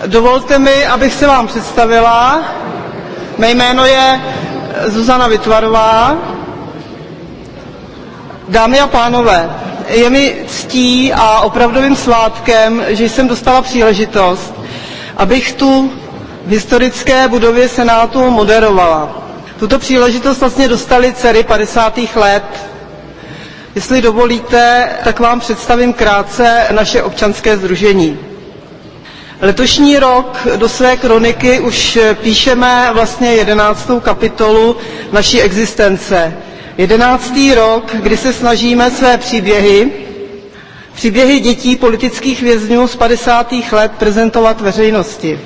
Dovolte mi, abych se vám představila. Mé jméno je Zuzana Vytvarová. Dámy a pánové, je mi ctí a opravdovým svátkem, že jsem dostala příležitost, abych tu v historické budově Senátu moderovala. Tuto příležitost vlastně dostali dcery 50. let. Jestli dovolíte, tak vám představím krátce naše občanské sdružení. Letošní rok do své kroniky už píšeme vlastně 11. kapitolu naší existence. 11. rok, kdy se snažíme své příběhy dětí politických vězňů z 50. let prezentovat veřejnosti.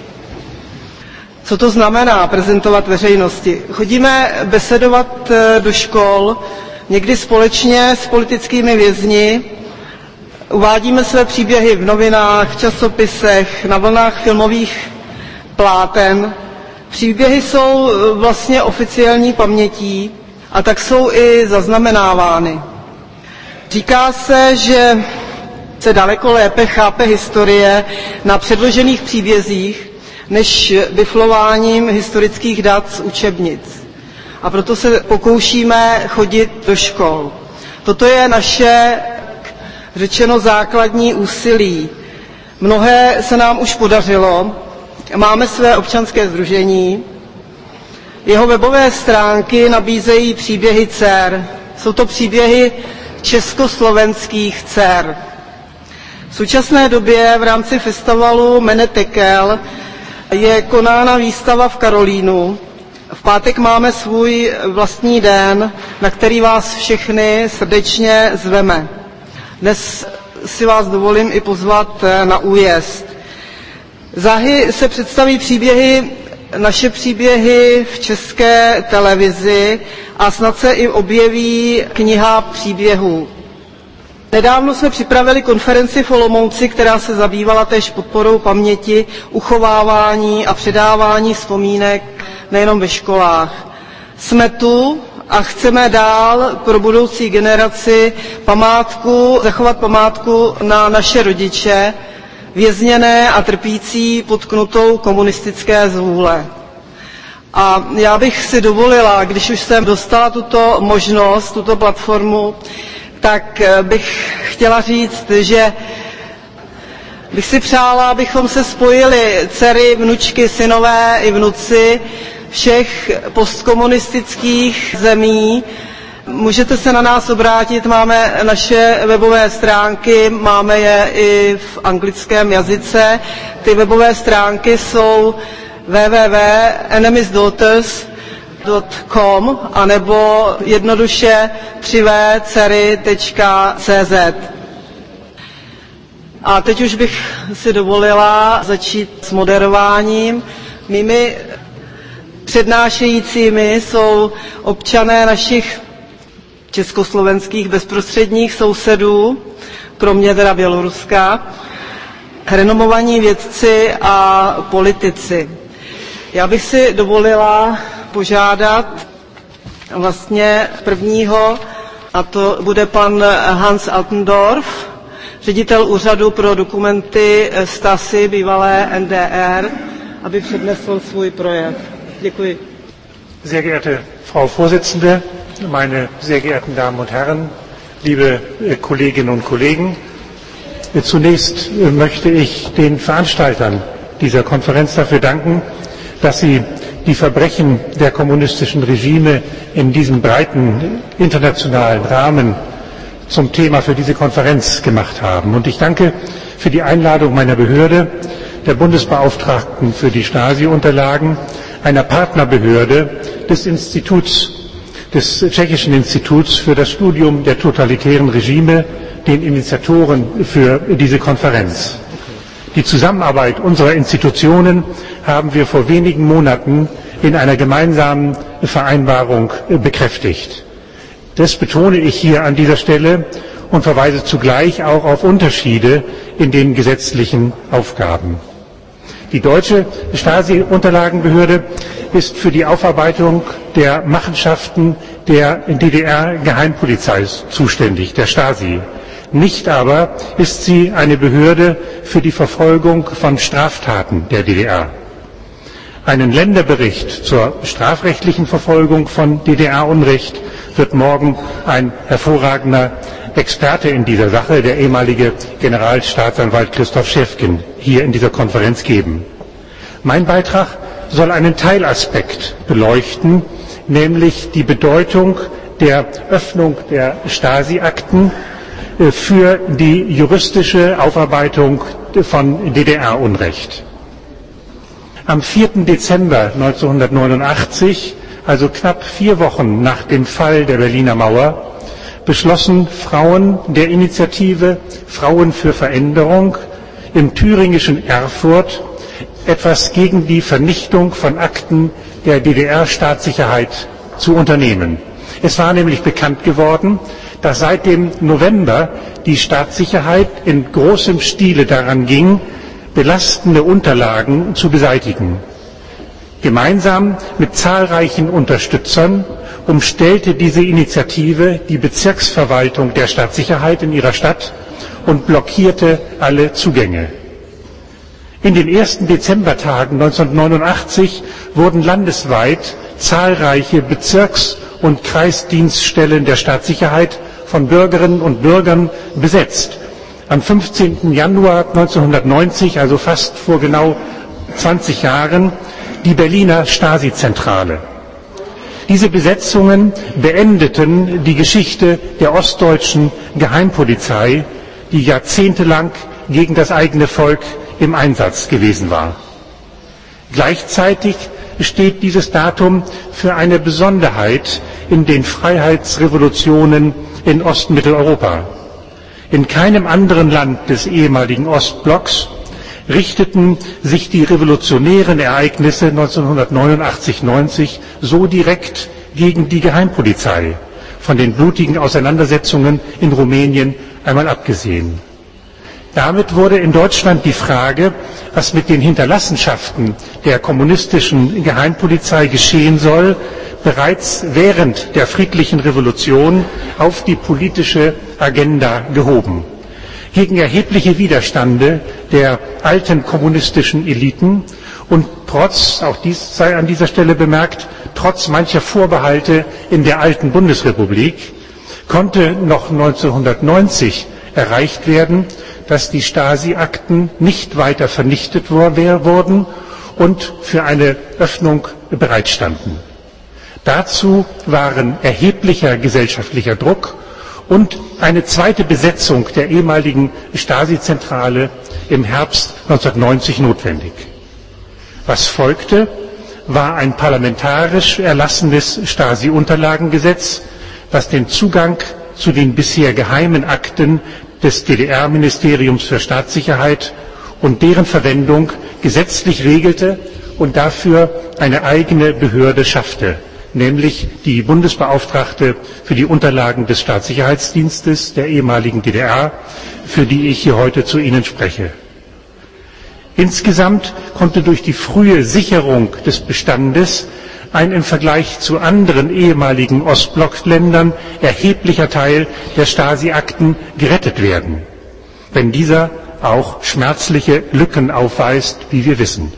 Co to znamená prezentovat veřejnosti? Chodíme besedovat do škol, někdy společně s politickými vězni, uvádíme své příběhy v novinách, v časopisech, na vlnách filmových pláten. Příběhy jsou vlastně oficiální pamětí a tak jsou i zaznamenávány. Říká se, že se daleko lépe chápe historie na předložených příbězích, než biflováním historických dat z učebnic. A proto se pokoušíme chodit do škol. Toto je naše, řečeno, základní úsilí. Mnohé se nám už podařilo. Máme své občanské sdružení. Jeho webové stránky nabízejí příběhy dcer. Jsou to příběhy československých dcer. V současné době v rámci festivalu Menetekel je konána výstava v Karolínu. V pátek máme svůj vlastní den, na který vás všechny srdečně zveme. Dnes si vás dovolím i pozvat na újezd. Záhy se představí naše příběhy v České televizi a snad se i objeví kniha příběhů. Nedávno jsme připravili konferenci v Olomouci, která se zabývala též podporou paměti, uchovávání a předávání vzpomínek nejenom ve školách. Jsme tu a chceme dál pro budoucí generaci zachovat památku na naše rodiče, vězněné a trpící pod knutou komunistické zvůle. A já bych si dovolila, když už jsem dostala tuto možnost, tuto platformu, tak bych chtěla říct, že bych si přála, abychom se spojili dcery, vnučky, synové i vnuci všech postkomunistických zemí. Můžete se na nás obrátit, máme naše webové stránky, máme je i v anglickém jazyce. Ty webové stránky jsou www.enemysdaughters.com anebo jednoduše 3vcery.cz. A teď už bych si dovolila začít s moderováním. Mými přednášejícími jsou občané našich československých bezprostředních sousedů, kromě teda Běloruska, renomovaní vědci a politici. Já bych si dovolila požádat vlastně prvního, a to bude pan Hans Altendorf, ředitel Úřadu pro dokumenty Stasi, bývalé NDR, aby přednesl svůj projev. Děkuji. Sehr geehrte Frau Vorsitzende, meine sehr geehrten Damen und Herren, liebe Kolleginnen und Kollegen, zunächst möchte ich den Veranstaltern dieser Konferenz dafür danken, dass sie die Verbrechen der kommunistischen Regime in diesem breiten internationalen Rahmen zum Thema für diese Konferenz gemacht haben. Und ich danke für die Einladung meiner Behörde, der Bundesbeauftragten für die Stasi-Unterlagen, einer Partnerbehörde des Tschechischen Instituts für das Studium der totalitären Regime, den Initiatoren für diese Konferenz. Die Zusammenarbeit unserer Institutionen haben wir vor wenigen Monaten in einer gemeinsamen Vereinbarung bekräftigt. Das betone ich hier an dieser Stelle und verweise zugleich auch auf Unterschiede in den gesetzlichen Aufgaben. Die deutsche Stasi-Unterlagenbehörde ist für die Aufarbeitung der Machenschaften der DDR-Geheimpolizei zuständig, der Stasi. Nicht aber ist sie eine Behörde für die Verfolgung von Straftaten der DDR. Einen Länderbericht zur strafrechtlichen Verfolgung von DDR-Unrecht wird morgen ein hervorragender Experte in dieser Sache, der ehemalige Generalstaatsanwalt Christoph Schäfgen, hier in dieser Konferenz geben. Mein Beitrag soll einen Teilaspekt beleuchten, nämlich die Bedeutung der Öffnung der Stasi-Akten für die juristische Aufarbeitung von DDR-Unrecht. Am 4. Dezember 1989, also knapp 4 Wochen nach dem Fall der Berliner Mauer, beschlossen Frauen der Initiative Frauen für Veränderung im thüringischen Erfurt etwas gegen die Vernichtung von Akten der DDR-Staatssicherheit zu unternehmen. Es war nämlich bekannt geworden, dass seit dem November die Staatssicherheit in großem Stile daran ging, belastende Unterlagen zu beseitigen. Gemeinsam mit zahlreichen Unterstützern umstellte diese Initiative die Bezirksverwaltung der Staatssicherheit in ihrer Stadt und blockierte alle Zugänge. In den ersten Dezembertagen 1989 wurden landesweit zahlreiche Bezirks- und Kreisdienststellen der Staatssicherheit von Bürgerinnen und Bürgern besetzt. Am 15. Januar 1990, also fast vor genau 20 Jahren, die Berliner Stasi-Zentrale. Diese Besetzungen beendeten die Geschichte der ostdeutschen Geheimpolizei, die jahrzehntelang gegen das eigene Volk im Einsatz gewesen war. Gleichzeitig steht dieses Datum für eine Besonderheit in den Freiheitsrevolutionen in Ostmitteleuropa. In keinem anderen Land des ehemaligen Ostblocks richteten sich die revolutionären Ereignisse 1989-90 so direkt gegen die Geheimpolizei, von den blutigen Auseinandersetzungen in Rumänien einmal abgesehen. Damit wurde in Deutschland die Frage, was mit den Hinterlassenschaften der kommunistischen Geheimpolizei geschehen soll, bereits während der friedlichen Revolution auf die politische Agenda gehoben. Gegen erhebliche Widerstände der alten kommunistischen Eliten und trotz, auch dies sei an dieser Stelle bemerkt, trotz mancher Vorbehalte in der alten Bundesrepublik, konnte noch 1990 erreicht werden, dass die Stasi-Akten nicht weiter vernichtet wurden und für eine Öffnung bereitstanden. Dazu waren erheblicher gesellschaftlicher Druck und eine zweite Besetzung der ehemaligen Stasi-Zentrale im Herbst 1990 notwendig. Was folgte, war ein parlamentarisch erlassenes Stasi-Unterlagengesetz, das den Zugang zu den bisher geheimen Akten des DDR-Ministeriums für Staatssicherheit und deren Verwendung gesetzlich regelte und dafür eine eigene Behörde schaffte, nämlich die Bundesbeauftragte für die Unterlagen des Staatssicherheitsdienstes der ehemaligen DDR, für die ich hier heute zu Ihnen spreche. Insgesamt konnte durch die frühe Sicherung des Bestandes ein im Vergleich zu anderen ehemaligen Ostblockländern erheblicher Teil der Stasi-Akten gerettet werden, wenn dieser auch schmerzliche Lücken aufweist, wie wir wissen.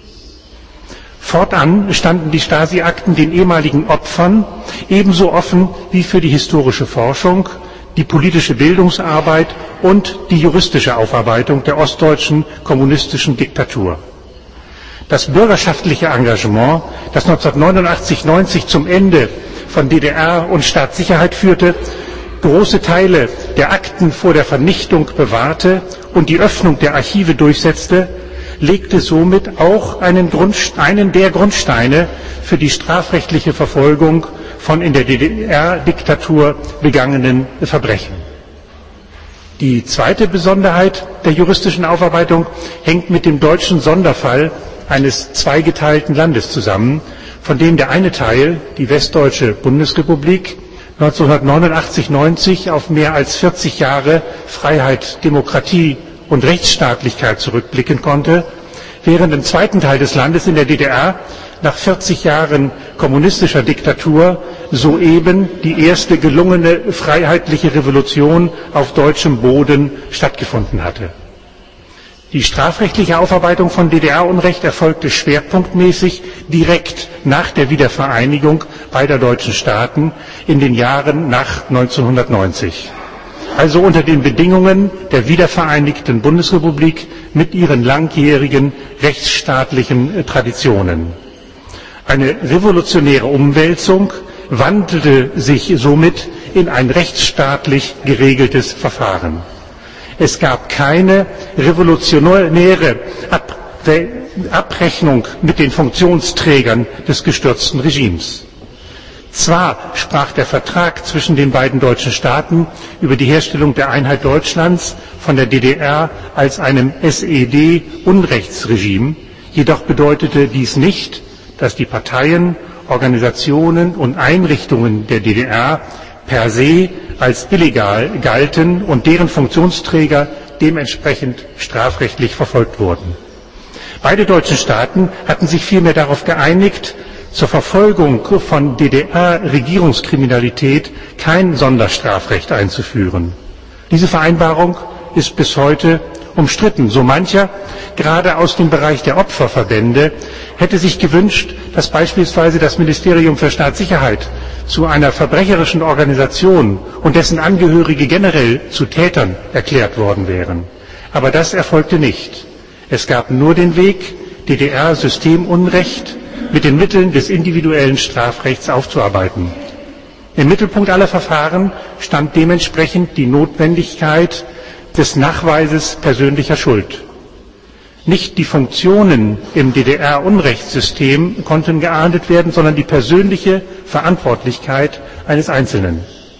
Fortan standen die Stasi-Akten den ehemaligen Opfern ebenso offen wie für die historische Forschung, die politische Bildungsarbeit und die juristische Aufarbeitung der ostdeutschen kommunistischen Diktatur. Das bürgerschaftliche Engagement, das 1989-90 zum Ende von DDR und Staatssicherheit führte, große Teile der Akten vor der Vernichtung bewahrte und die Öffnung der Archive durchsetzte, legte somit auch einen der Grundsteine für die strafrechtliche Verfolgung von in der DDR-Diktatur begangenen Verbrechen. Die zweite Besonderheit der juristischen Aufarbeitung hängt mit dem deutschen Sonderfall eines zweigeteilten Landes zusammen, von dem der eine Teil, die Westdeutsche Bundesrepublik, 1989-90 auf mehr als 40 Jahre Freiheit, Demokratie und Rechtsstaatlichkeit zurückblicken konnte, während im zweiten Teil des Landes in der DDR nach 40 Jahren kommunistischer Diktatur soeben die erste gelungene freiheitliche Revolution auf deutschem Boden stattgefunden hatte. Die strafrechtliche Aufarbeitung von DDR-Unrecht erfolgte schwerpunktmäßig direkt nach der Wiedervereinigung beider deutschen Staaten in den Jahren nach 1990. Also unter den Bedingungen der wiedervereinigten Bundesrepublik mit ihren langjährigen rechtsstaatlichen Traditionen. Eine revolutionäre Umwälzung wandelte sich somit in ein rechtsstaatlich geregeltes Verfahren. Es gab keine revolutionäre Abrechnung mit den Funktionsträgern des gestürzten Regimes. Zwar sprach der Vertrag zwischen den beiden deutschen Staaten über die Herstellung der Einheit Deutschlands von der DDR als einem SED-Unrechtsregime, jedoch bedeutete dies nicht, dass die Parteien, Organisationen und Einrichtungen der DDR per se als illegal galten und deren Funktionsträger dementsprechend strafrechtlich verfolgt wurden. Beide deutschen Staaten hatten sich vielmehr darauf geeinigt, zur Verfolgung von DDR-Regierungskriminalität kein Sonderstrafrecht einzuführen. Diese Vereinbarung ist bis heute umstritten. So mancher, gerade aus dem Bereich der Opferverbände, hätte sich gewünscht, dass beispielsweise das Ministerium für Staatssicherheit zu einer verbrecherischen Organisation und dessen Angehörige generell zu Tätern erklärt worden wären. Aber das erfolgte nicht. Es gab nur den Weg, DDR-Systemunrecht mit den Mitteln des individuellen Strafrechts aufzuarbeiten. Im Mittelpunkt aller Verfahren stand dementsprechend die Notwendigkeit des Nachweises persönlicher Schuld. Nicht die Funktionen im DDR-Unrechtssystem konnten geahndet werden, sondern die persönliche Verantwortlichkeit eines Einzelnen.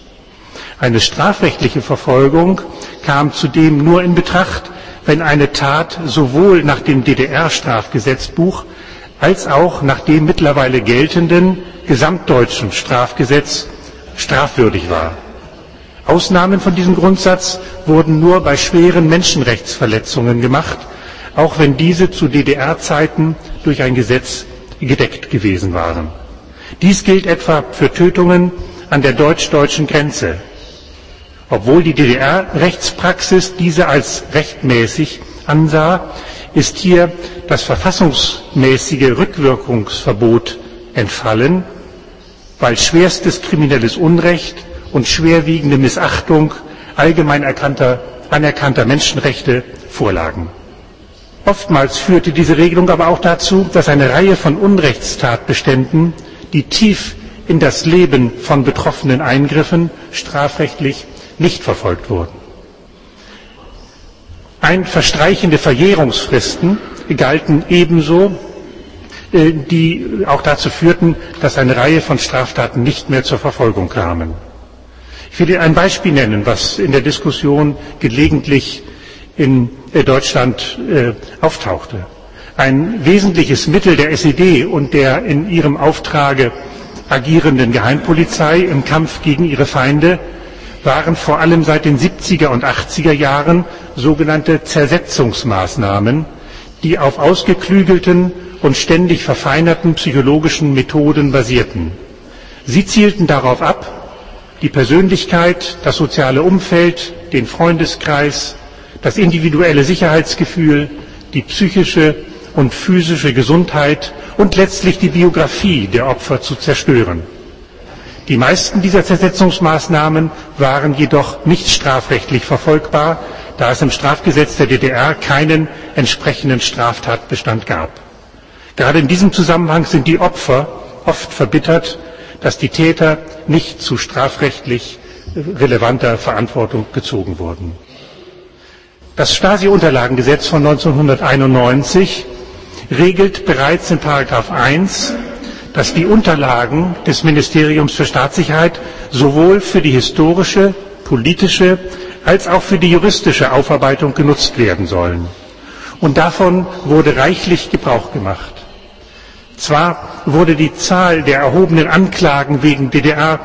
Eine strafrechtliche Verfolgung kam zudem nur in Betracht, wenn eine Tat sowohl nach dem DDR-Strafgesetzbuch als auch nach dem mittlerweile geltenden gesamtdeutschen Strafgesetz strafwürdig war. Ausnahmen von diesem Grundsatz wurden nur bei schweren Menschenrechtsverletzungen gemacht, auch wenn diese zu DDR-Zeiten durch ein Gesetz gedeckt gewesen waren. Dies gilt etwa für Tötungen an der deutsch-deutschen Grenze. Obwohl die DDR-Rechtspraxis diese als rechtmäßig ansah, ist hier das verfassungsmäßige Rückwirkungsverbot entfallen, weil schwerstes kriminelles Unrecht und schwerwiegende Missachtung allgemein anerkannter Menschenrechte vorlagen. Oftmals führte diese Regelung aber auch dazu, dass eine Reihe von Unrechtstatbeständen, die tief in das Leben von Betroffenen eingriffen, strafrechtlich nicht verfolgt wurden. Verstreichende Verjährungsfristen galten ebenso, die auch dazu führten, dass eine Reihe von Straftaten nicht mehr zur Verfolgung kamen. Ich will Ihnen ein Beispiel nennen, was in der Diskussion gelegentlich in Deutschland auftauchte. Ein wesentliches Mittel der SED und der in ihrem Auftrage agierenden Geheimpolizei im Kampf gegen ihre Feinde waren vor allem seit den 70er und 80er Jahren sogenannte Zersetzungsmaßnahmen, die auf ausgeklügelten und ständig verfeinerten psychologischen Methoden basierten. Sie zielten darauf ab, die Persönlichkeit, das soziale Umfeld, den Freundeskreis, das individuelle Sicherheitsgefühl, die psychische und physische Gesundheit und letztlich die Biografie der Opfer zu zerstören. Die meisten dieser Zersetzungsmaßnahmen waren jedoch nicht strafrechtlich verfolgbar, da es im Strafgesetz der DDR keinen entsprechenden Straftatbestand gab. Gerade in diesem Zusammenhang sind die Opfer oft verbittert, dass die Täter nicht zu strafrechtlich relevanter Verantwortung gezogen wurden. Das Stasi-Unterlagengesetz von 1991 regelt bereits in § 1, dass die Unterlagen des Ministeriums für Staatssicherheit sowohl für die historische, politische als auch für die juristische Aufarbeitung genutzt werden sollen. Und davon wurde reichlich Gebrauch gemacht. Zwar wurde die Zahl der erhobenen Anklagen wegen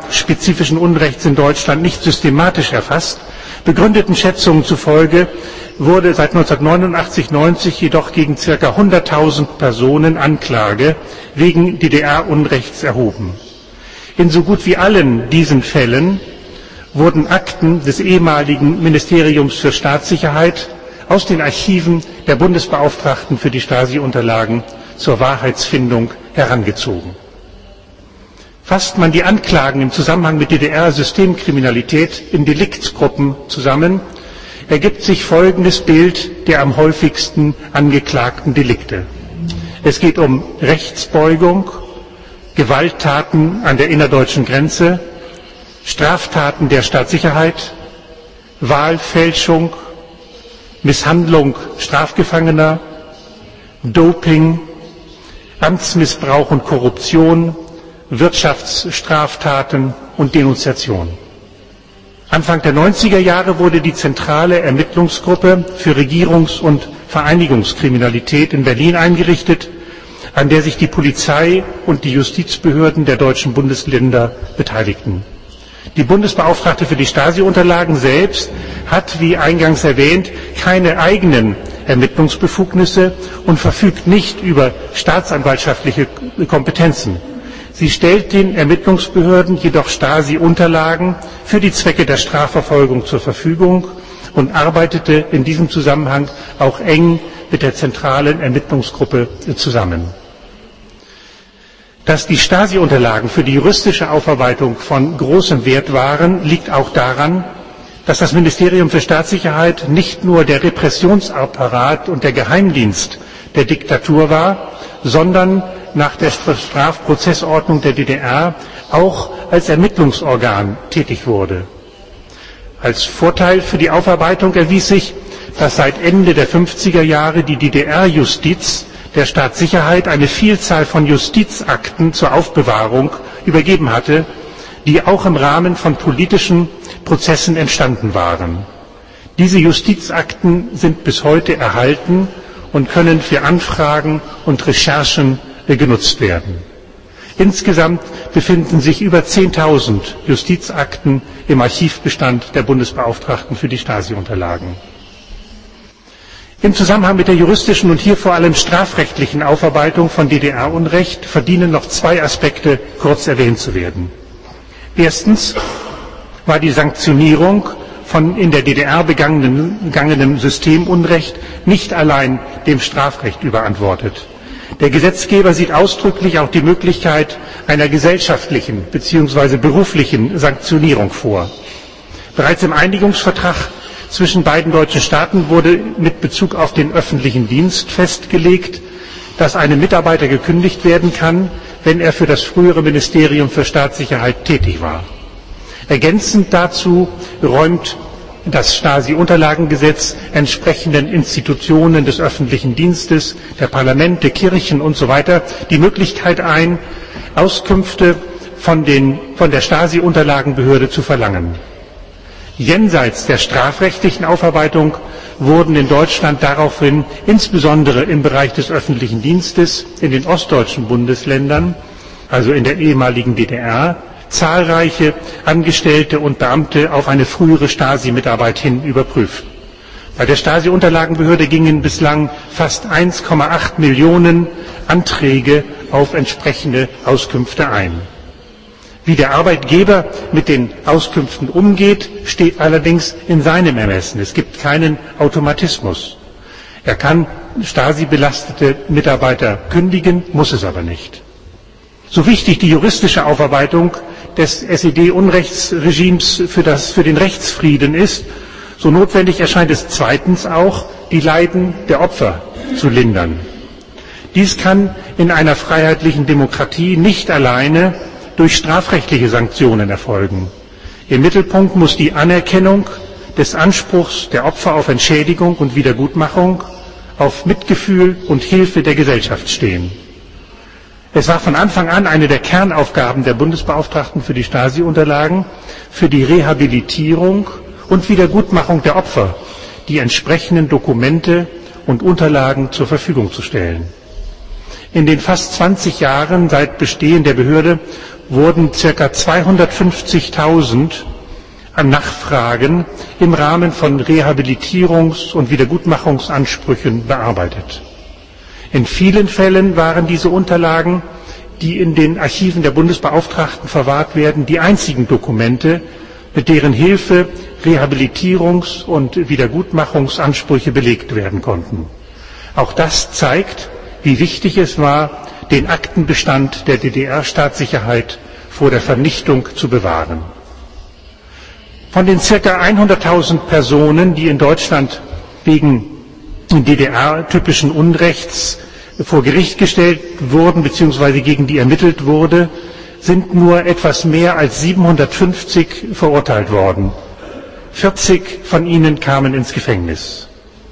DDR-spezifischen Unrechts in Deutschland nicht systematisch erfasst, begründeten Schätzungen zufolge wurde seit 1989/90 jedoch gegen ca. 100.000 Personen Anklage wegen DDR-Unrechts erhoben. In so gut wie allen diesen Fällen wurden Akten des ehemaligen Ministeriums für Staatssicherheit aus den Archiven der Bundesbeauftragten für die Stasi-Unterlagen zur Wahrheitsfindung herangezogen. Fasst man die Anklagen im Zusammenhang mit DDR-Systemkriminalität in Deliktsgruppen zusammen, ergibt sich folgendes Bild der am häufigsten angeklagten Delikte. Es geht um Rechtsbeugung, Gewalttaten an der innerdeutschen Grenze, Straftaten der Staatssicherheit, Wahlfälschung, Misshandlung Strafgefangener, Doping, Amtsmissbrauch und Korruption, Wirtschaftsstraftaten und Denunziation. Anfang der 90er Jahre wurde die zentrale Ermittlungsgruppe für Regierungs- und Vereinigungskriminalität in Berlin eingerichtet, an der sich die Polizei und die Justizbehörden der deutschen Bundesländer beteiligten. Die Bundesbeauftragte für die Stasi-Unterlagen selbst hat, wie eingangs erwähnt, keine eigenen Ermittlungsbefugnisse und verfügt nicht über staatsanwaltschaftliche Kompetenzen. Sie stellt den Ermittlungsbehörden jedoch Stasi-Unterlagen für die Zwecke der Strafverfolgung zur Verfügung und arbeitete in diesem Zusammenhang auch eng mit der zentralen Ermittlungsgruppe zusammen. Dass die Stasi-Unterlagen für die juristische Aufarbeitung von großem Wert waren, liegt auch daran, dass das Ministerium für Staatssicherheit nicht nur der Repressionsapparat und der Geheimdienst der Diktatur war, sondern nach der Strafprozessordnung der DDR auch als Ermittlungsorgan tätig wurde. Als Vorteil für die Aufarbeitung erwies sich, dass seit Ende der 50er Jahre die DDR-Justiz der Staatssicherheit eine Vielzahl von Justizakten zur Aufbewahrung übergeben hatte, die auch im Rahmen von politischen Prozessen entstanden waren. Diese Justizakten sind bis heute erhalten und können für Anfragen und Recherchen genutzt werden. Insgesamt befinden sich über 10.000 Justizakten im Archivbestand der Bundesbeauftragten für die Stasi-Unterlagen. Im Zusammenhang mit der juristischen und hier vor allem strafrechtlichen Aufarbeitung von DDR-Unrecht verdienen noch zwei Aspekte kurz erwähnt zu werden. Erstens war die Sanktionierung von in der DDR begangenem Systemunrecht nicht allein dem Strafrecht überantwortet. Der Gesetzgeber sieht ausdrücklich auch die Möglichkeit einer gesellschaftlichen bzw. beruflichen Sanktionierung vor. Bereits im Einigungsvertrag zwischen beiden deutschen Staaten wurde mit Bezug auf den öffentlichen Dienst festgelegt, dass einem Mitarbeiter gekündigt werden kann, wenn er für das frühere Ministerium für Staatssicherheit tätig war. Ergänzend dazu räumt das Stasi-Unterlagengesetz entsprechenden Institutionen des öffentlichen Dienstes, der Parlamente, Kirchen usw. die Möglichkeit ein, Auskünfte von der Stasi-Unterlagenbehörde zu verlangen. Jenseits der strafrechtlichen Aufarbeitung wurden in Deutschland daraufhin insbesondere im Bereich des öffentlichen Dienstes in den ostdeutschen Bundesländern, also in der ehemaligen DDR, zahlreiche Angestellte und Beamte auf eine frühere Stasi-Mitarbeit hin überprüft. Bei der Stasi-Unterlagenbehörde gingen bislang fast 1,8 Millionen Anträge auf entsprechende Auskünfte ein. Wie der Arbeitgeber mit den Auskünften umgeht, steht allerdings in seinem Ermessen. Es gibt keinen Automatismus. Er kann Stasi-belastete Mitarbeiter kündigen, muss es aber nicht. So wichtig die juristische Aufarbeitung des SED-Unrechtsregimes für den Rechtsfrieden ist, so notwendig erscheint es zweitens auch, die Leiden der Opfer zu lindern. Dies kann in einer freiheitlichen Demokratie nicht alleine durch strafrechtliche Sanktionen erfolgen. Im Mittelpunkt muss die Anerkennung des Anspruchs der Opfer auf Entschädigung und Wiedergutmachung, auf Mitgefühl und Hilfe der Gesellschaft stehen. Es war von Anfang an eine der Kernaufgaben der Bundesbeauftragten für die Stasi-Unterlagen, für die Rehabilitierung und Wiedergutmachung der Opfer die entsprechenden Dokumente und Unterlagen zur Verfügung zu stellen. In den fast 20 Jahren seit Bestehen der Behörde wurden ca. 250.000 Nachfragen im Rahmen von Rehabilitierungs- und Wiedergutmachungsansprüchen bearbeitet. In vielen Fällen waren diese Unterlagen, die in den Archiven der Bundesbeauftragten verwahrt werden, die einzigen Dokumente, mit deren Hilfe Rehabilitierungs- und Wiedergutmachungsansprüche belegt werden konnten. Auch das zeigt, wie wichtig es war, den Aktenbestand der DDR-Staatssicherheit vor der Vernichtung zu bewahren. Von den ca. 100.000 Personen, die in Deutschland wegen DDR-typischen Unrechts vor Gericht gestellt wurden bzw. gegen die ermittelt wurde, sind nur etwas mehr als 750 verurteilt worden. 40 von ihnen kamen ins Gefängnis.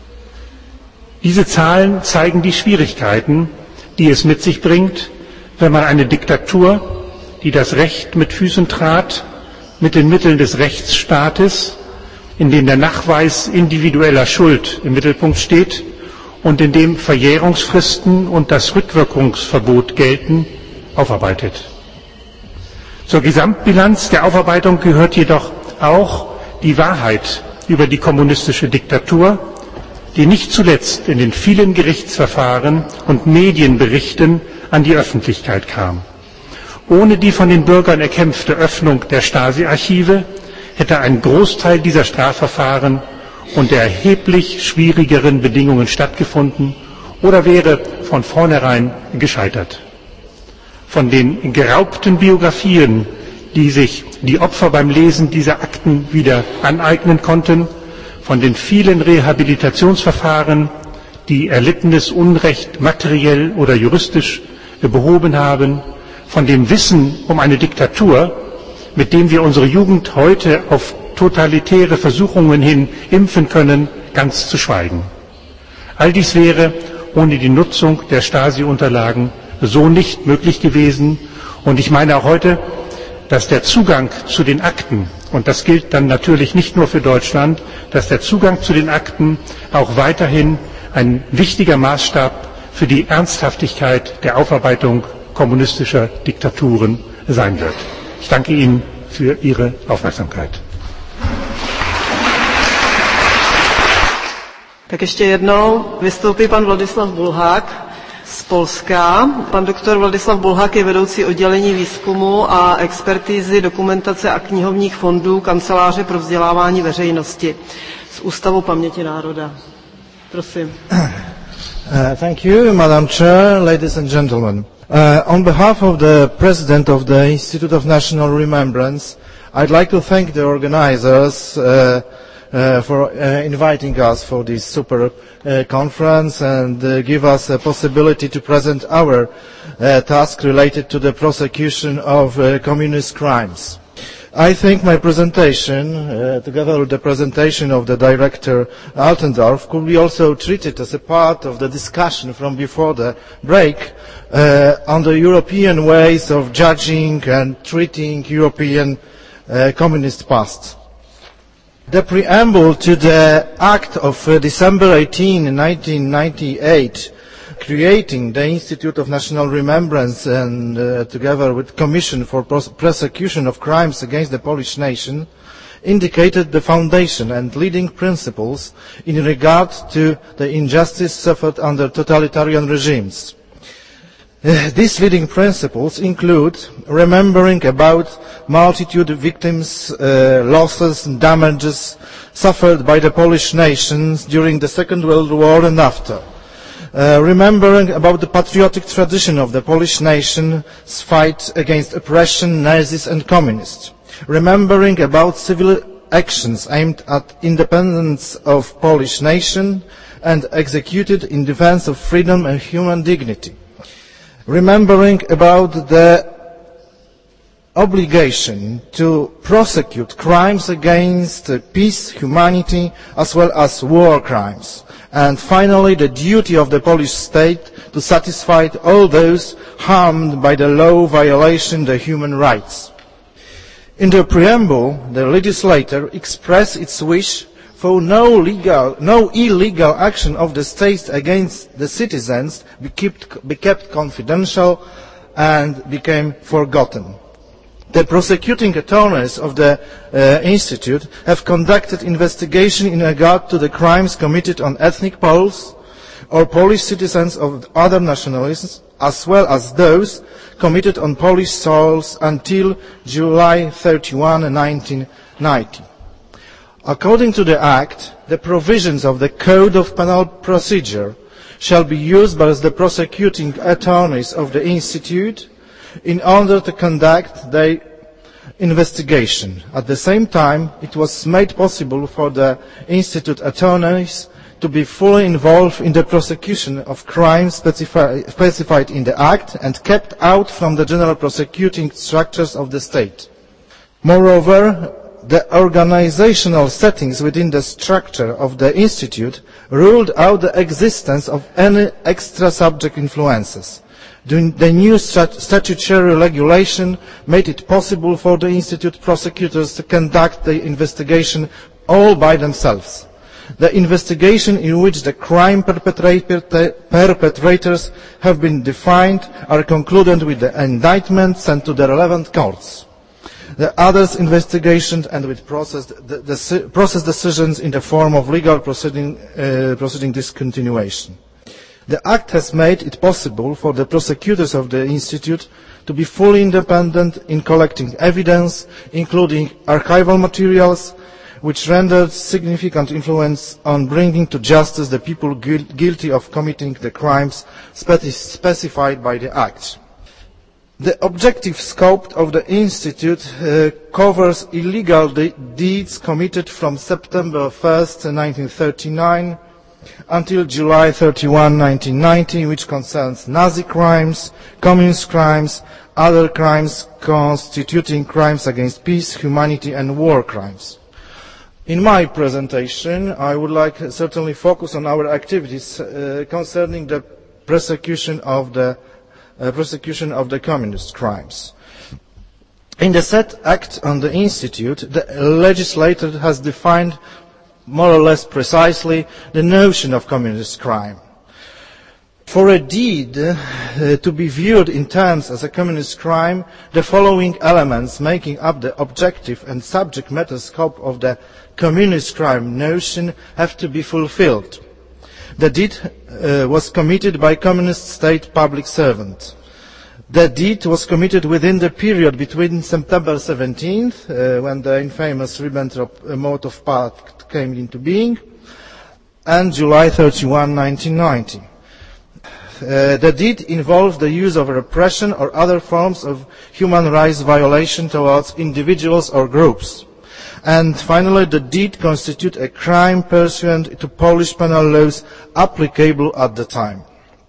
Diese Zahlen zeigen die Schwierigkeiten, die es mit sich bringt, wenn man eine Diktatur, die das Recht mit Füßen trat, mit den Mitteln des Rechtsstaates, in dem der Nachweis individueller Schuld im Mittelpunkt steht und in dem Verjährungsfristen und das Rückwirkungsverbot gelten, aufarbeitet. Zur Gesamtbilanz der Aufarbeitung gehört jedoch auch die Wahrheit über die kommunistische Diktatur, die nicht zuletzt in den vielen Gerichtsverfahren und Medienberichten an die Öffentlichkeit kam. Ohne die von den Bürgern erkämpfte Öffnung der Stasi-Archive hätte ein Großteil dieser Strafverfahren unter erheblich schwierigeren Bedingungen stattgefunden oder wäre von vornherein gescheitert. Von den geraubten Biografien, die sich die Opfer beim Lesen dieser Akten wieder aneignen konnten, von den vielen Rehabilitationsverfahren, die erlittenes Unrecht materiell oder juristisch behoben haben, von dem Wissen um eine Diktatur, mit dem wir unsere Jugend heute auf totalitäre Versuchungen hin impfen können, ganz zu schweigen. All dies wäre ohne die Nutzung der Stasi-Unterlagen so nicht möglich gewesen. Und ich meine auch heute, dass der Zugang zu den Akten, und das gilt dann natürlich nicht nur für Deutschland, dass der Zugang zu den Akten auch weiterhin ein wichtiger Maßstab für die Ernsthaftigkeit der Aufarbeitung kommunistischer Diktaturen sein wird. Ich danke Ihnen für Ihre Aufmerksamkeit. Tak ještě jednou vystoupí pan Vladislav Bulhák z Polska. Pan doktor Vladislav Bulhák je vedoucí oddělení výzkumu a expertízy dokumentace a knihovních fondů Kanceláře pro vzdělávání veřejnosti z Ústavu paměti národa. Prosím. Thank you, Madam Chair, ladies and gentlemen. On behalf of the President of the Institute of National Remembrance, I'd like to thank the organizers for inviting us for this super conference and give us a possibility to present our task related to the prosecution of communist crimes. I think my presentation, together with the presentation of the Director Altendorf, could be also treated as a part of the discussion from before the break on the European ways of judging and treating European communist past. The preamble to the Act of December 18, 1998, creating the Institute of National Remembrance and together with Commission for Prosecution of Crimes Against the Polish Nation, indicated the foundation and leading principles in regard to the injustice suffered under totalitarian regimes. These leading principles include remembering about multitude of victims, losses and damages suffered by the Polish nation during the Second World War and after. Remembering about the patriotic tradition of the Polish nation's fight against oppression, Nazis and communists. Remembering about civil actions aimed at independence of Polish nation and executed in defense of freedom and human dignity. Remembering about the obligation to prosecute crimes against peace, humanity, as well as war crimes. And finally, the duty of the Polish state to satisfy all those harmed by the law violation of human rights. In the preamble, the legislator expressed its wish for no illegal action of the state against the citizens be kept confidential and became forgotten. The prosecuting attorneys of the Institute have conducted investigation in regard to the crimes committed on ethnic Poles or Polish citizens of other nationalities, as well as those committed on Polish soils until July 31, 1990. According to the Act, the provisions of the Code of Penal Procedure shall be used by the prosecuting attorneys of the Institute in order to conduct the investigation. At the same time, it was made possible for the Institute attorneys to be fully involved in the prosecution of crimes specified in the Act and kept out from the general prosecuting structures of the state. Moreover, the organizational settings within the structure of the Institute ruled out the existence of any extra subject influences. The new statutory regulation made it possible for the Institute prosecutors to conduct the investigation all by themselves. The investigation in which the crime perpetrators have been defined are concluded with the indictment sent to the relevant courts. The others investigations and with process decisions in the form of legal proceeding discontinuation. The Act has made it possible for the prosecutors of the Institute to be fully independent in collecting evidence, including archival materials, which rendered significant influence on bringing to justice the people guilty of committing the crimes specified by the Act. The objective scope of the Institute covers illegal deeds committed from September 1st, 1939 until July 31, 1990, which concerns Nazi crimes, communist crimes, other crimes constituting crimes against peace, humanity and war crimes. In my presentation, I would like to certainly focus on our activities concerning the prosecution of the communist crimes. In the said Act on the Institute, the legislator has defined more or less precisely the notion of communist crime. For a deed to be viewed in terms as a communist crime, the following elements making up the objective and subject matter scope of the communist crime notion have to be fulfilled. The deed was committed by communist state public servant. The deed was committed within the period between September 17th, when the infamous Ribbentrop-Molotov Pact came into being, and July 31, 1990. The deed involved the use of repression or other forms of human rights violation towards individuals or groups. And finally, the deed constituted a crime pursuant to Polish penal laws applicable at the time.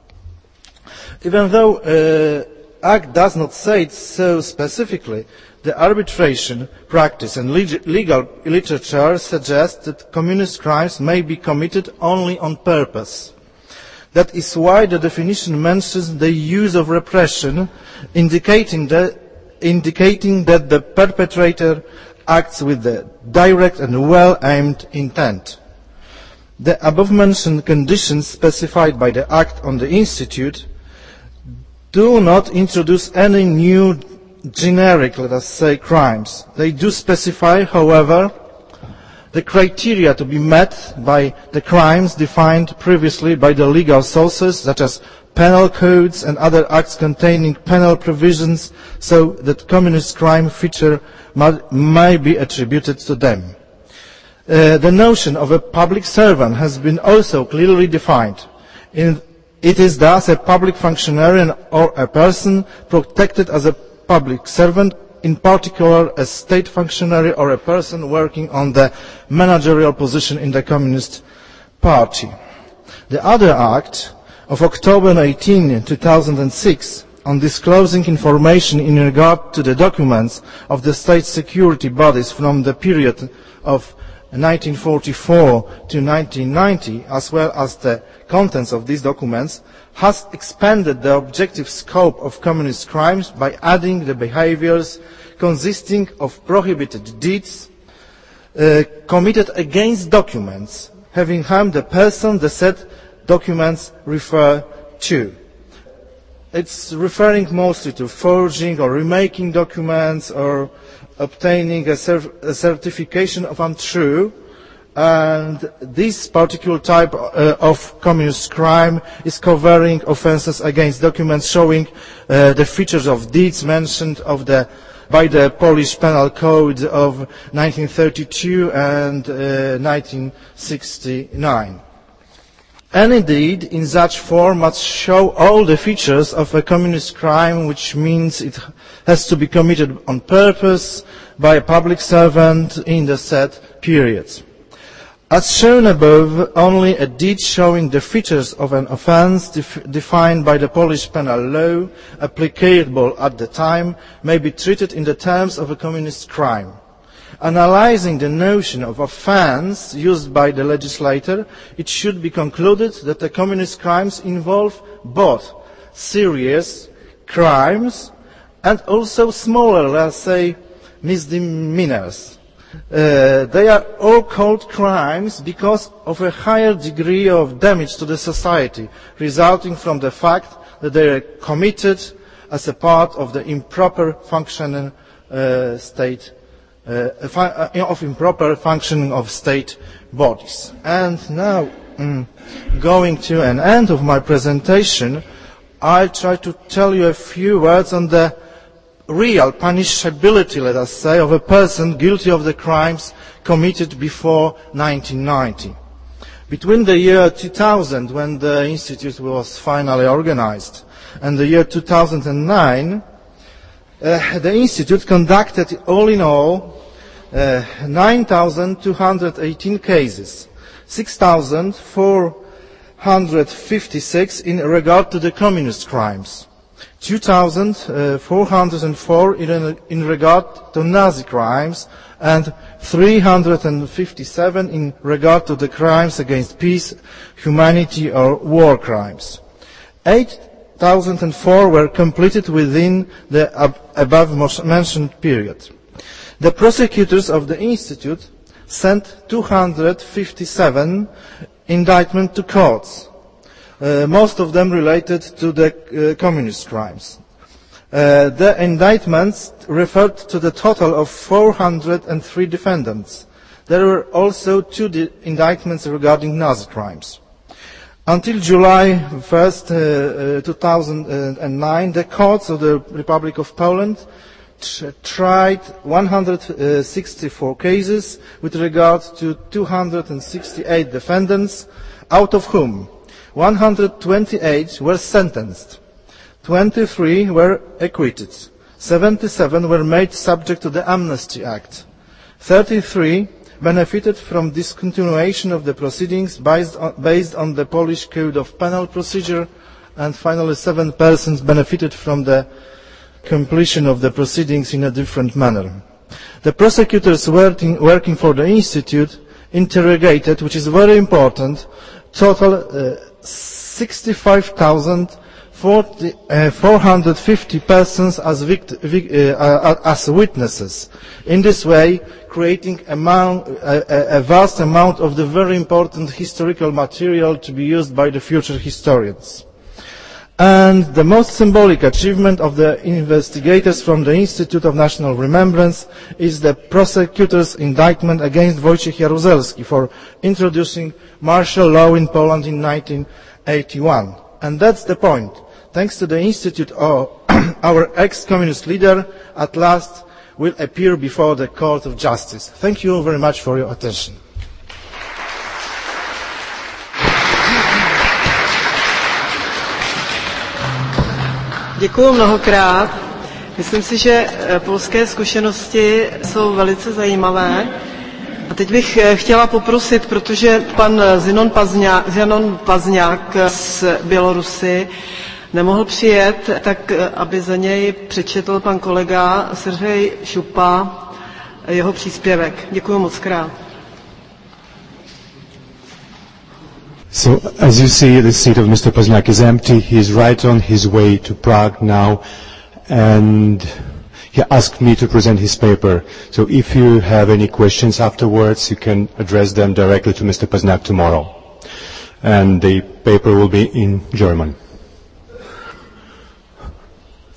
Even though the Act does not say it so specifically, the arbitration practice and legal literature suggests that communist crimes may be committed only on purpose. That is why the definition mentions the use of repression, indicating that the perpetrator acts with the direct and well-aimed intent. The above-mentioned conditions specified by the Act on the Institute do not introduce any new generic, let us say, crimes. They do specify, however, the criteria to be met by the crimes defined previously by the legal sources, such as penal codes and other acts containing penal provisions, so that communist crime feature may be attributed to them. The notion of a public servant has been also clearly defined. It is thus a public functionary or a person protected as a public servant, in particular a state functionary or a person working on the managerial position in the Communist Party. The other Act of October 18, 2006 on disclosing information in regard to the documents of the state security bodies from the period of 1944 to 1990, as well as the contents of these documents, has expanded the objective scope of communist crimes by adding the behaviors consisting of prohibited deeds committed against documents having harmed the person the said documents refer to. It's referring mostly to forging or remaking documents or obtaining a certification of untrue. And this particular type of communist crime is covering offences against documents showing the features of deeds mentioned by the Polish Penal Code of 1932 and 1969. Any deed in such form must show all the features of a communist crime, which means it has to be committed on purpose by a public servant in the set periods. As shown above, only a deed showing the features of an offence defined by the Polish penal law applicable at the time may be treated in the terms of a communist crime. Analysing the notion of offence used by the legislator, it should be concluded that the communist crimes involve both serious crimes and also smaller, let's say, misdemeanors. They are all called crimes because of a higher degree of damage to the society resulting from the fact that they are committed as a part of the improper functioning improper functioning of state bodies. And now, going to an end of my presentation, I'll try to tell you a few words on the real punishability, let us say, of a person guilty of the crimes committed before 1990. Between the year 2000, when the Institute was finally organized, and the year 2009, the Institute conducted, all in all, 9,218 cases, 6,456 in regard to the communist crimes, 2,404 in regard to Nazi crimes, and 357 in regard to the crimes against peace, humanity or war crimes. 8,004 were completed within the above-mentioned period. The prosecutors of the Institute sent 257 indictments to courts, most of them related to the communist crimes. The indictments referred to the total of 403 defendants. There were also 2 indictments regarding Nazi crimes. Until July 1st, 2009, the courts of the Republic of Poland tried 164 cases with regard to 268 defendants, out of whom 128 were sentenced, 23 were acquitted, 77 were made subject to the Amnesty Act, 33 benefited from discontinuation of the proceedings based on the Polish Code of Penal Procedure, and finally 7 persons benefited from the completion of the proceedings in a different manner. The prosecutors working for the Institute interrogated, which is very important, total 65,450 persons as witnesses. In this way, creating a vast amount of the very important historical material to be used by the future historians. And the most symbolic achievement of the investigators from the Institute of National Remembrance is the prosecutor's indictment against Wojciech Jaruzelski for introducing martial law in Poland in 1981. And that's the point. Thanks to the Institute, our ex-communist leader at last will appear before the Court of Justice. Thank you very much for your attention. Děkuji mnohokrát. Myslím si, že polské zkušenosti jsou velice zajímavé. A teď bych chtěla poprosit, protože pan Zenon Pazňák z Bělorusy nemohl přijet, tak aby za něj přečetl pan kolega Sergej Šupa jeho příspěvek. Děkuji moc krát. So, as you see, the seat of Mr. Pazňák is empty. He is right on his way to Prague now, and he asked me to present his paper. So if you have any questions afterwards, you can address them directly to Mr. Pazňák tomorrow. And the paper will be in German.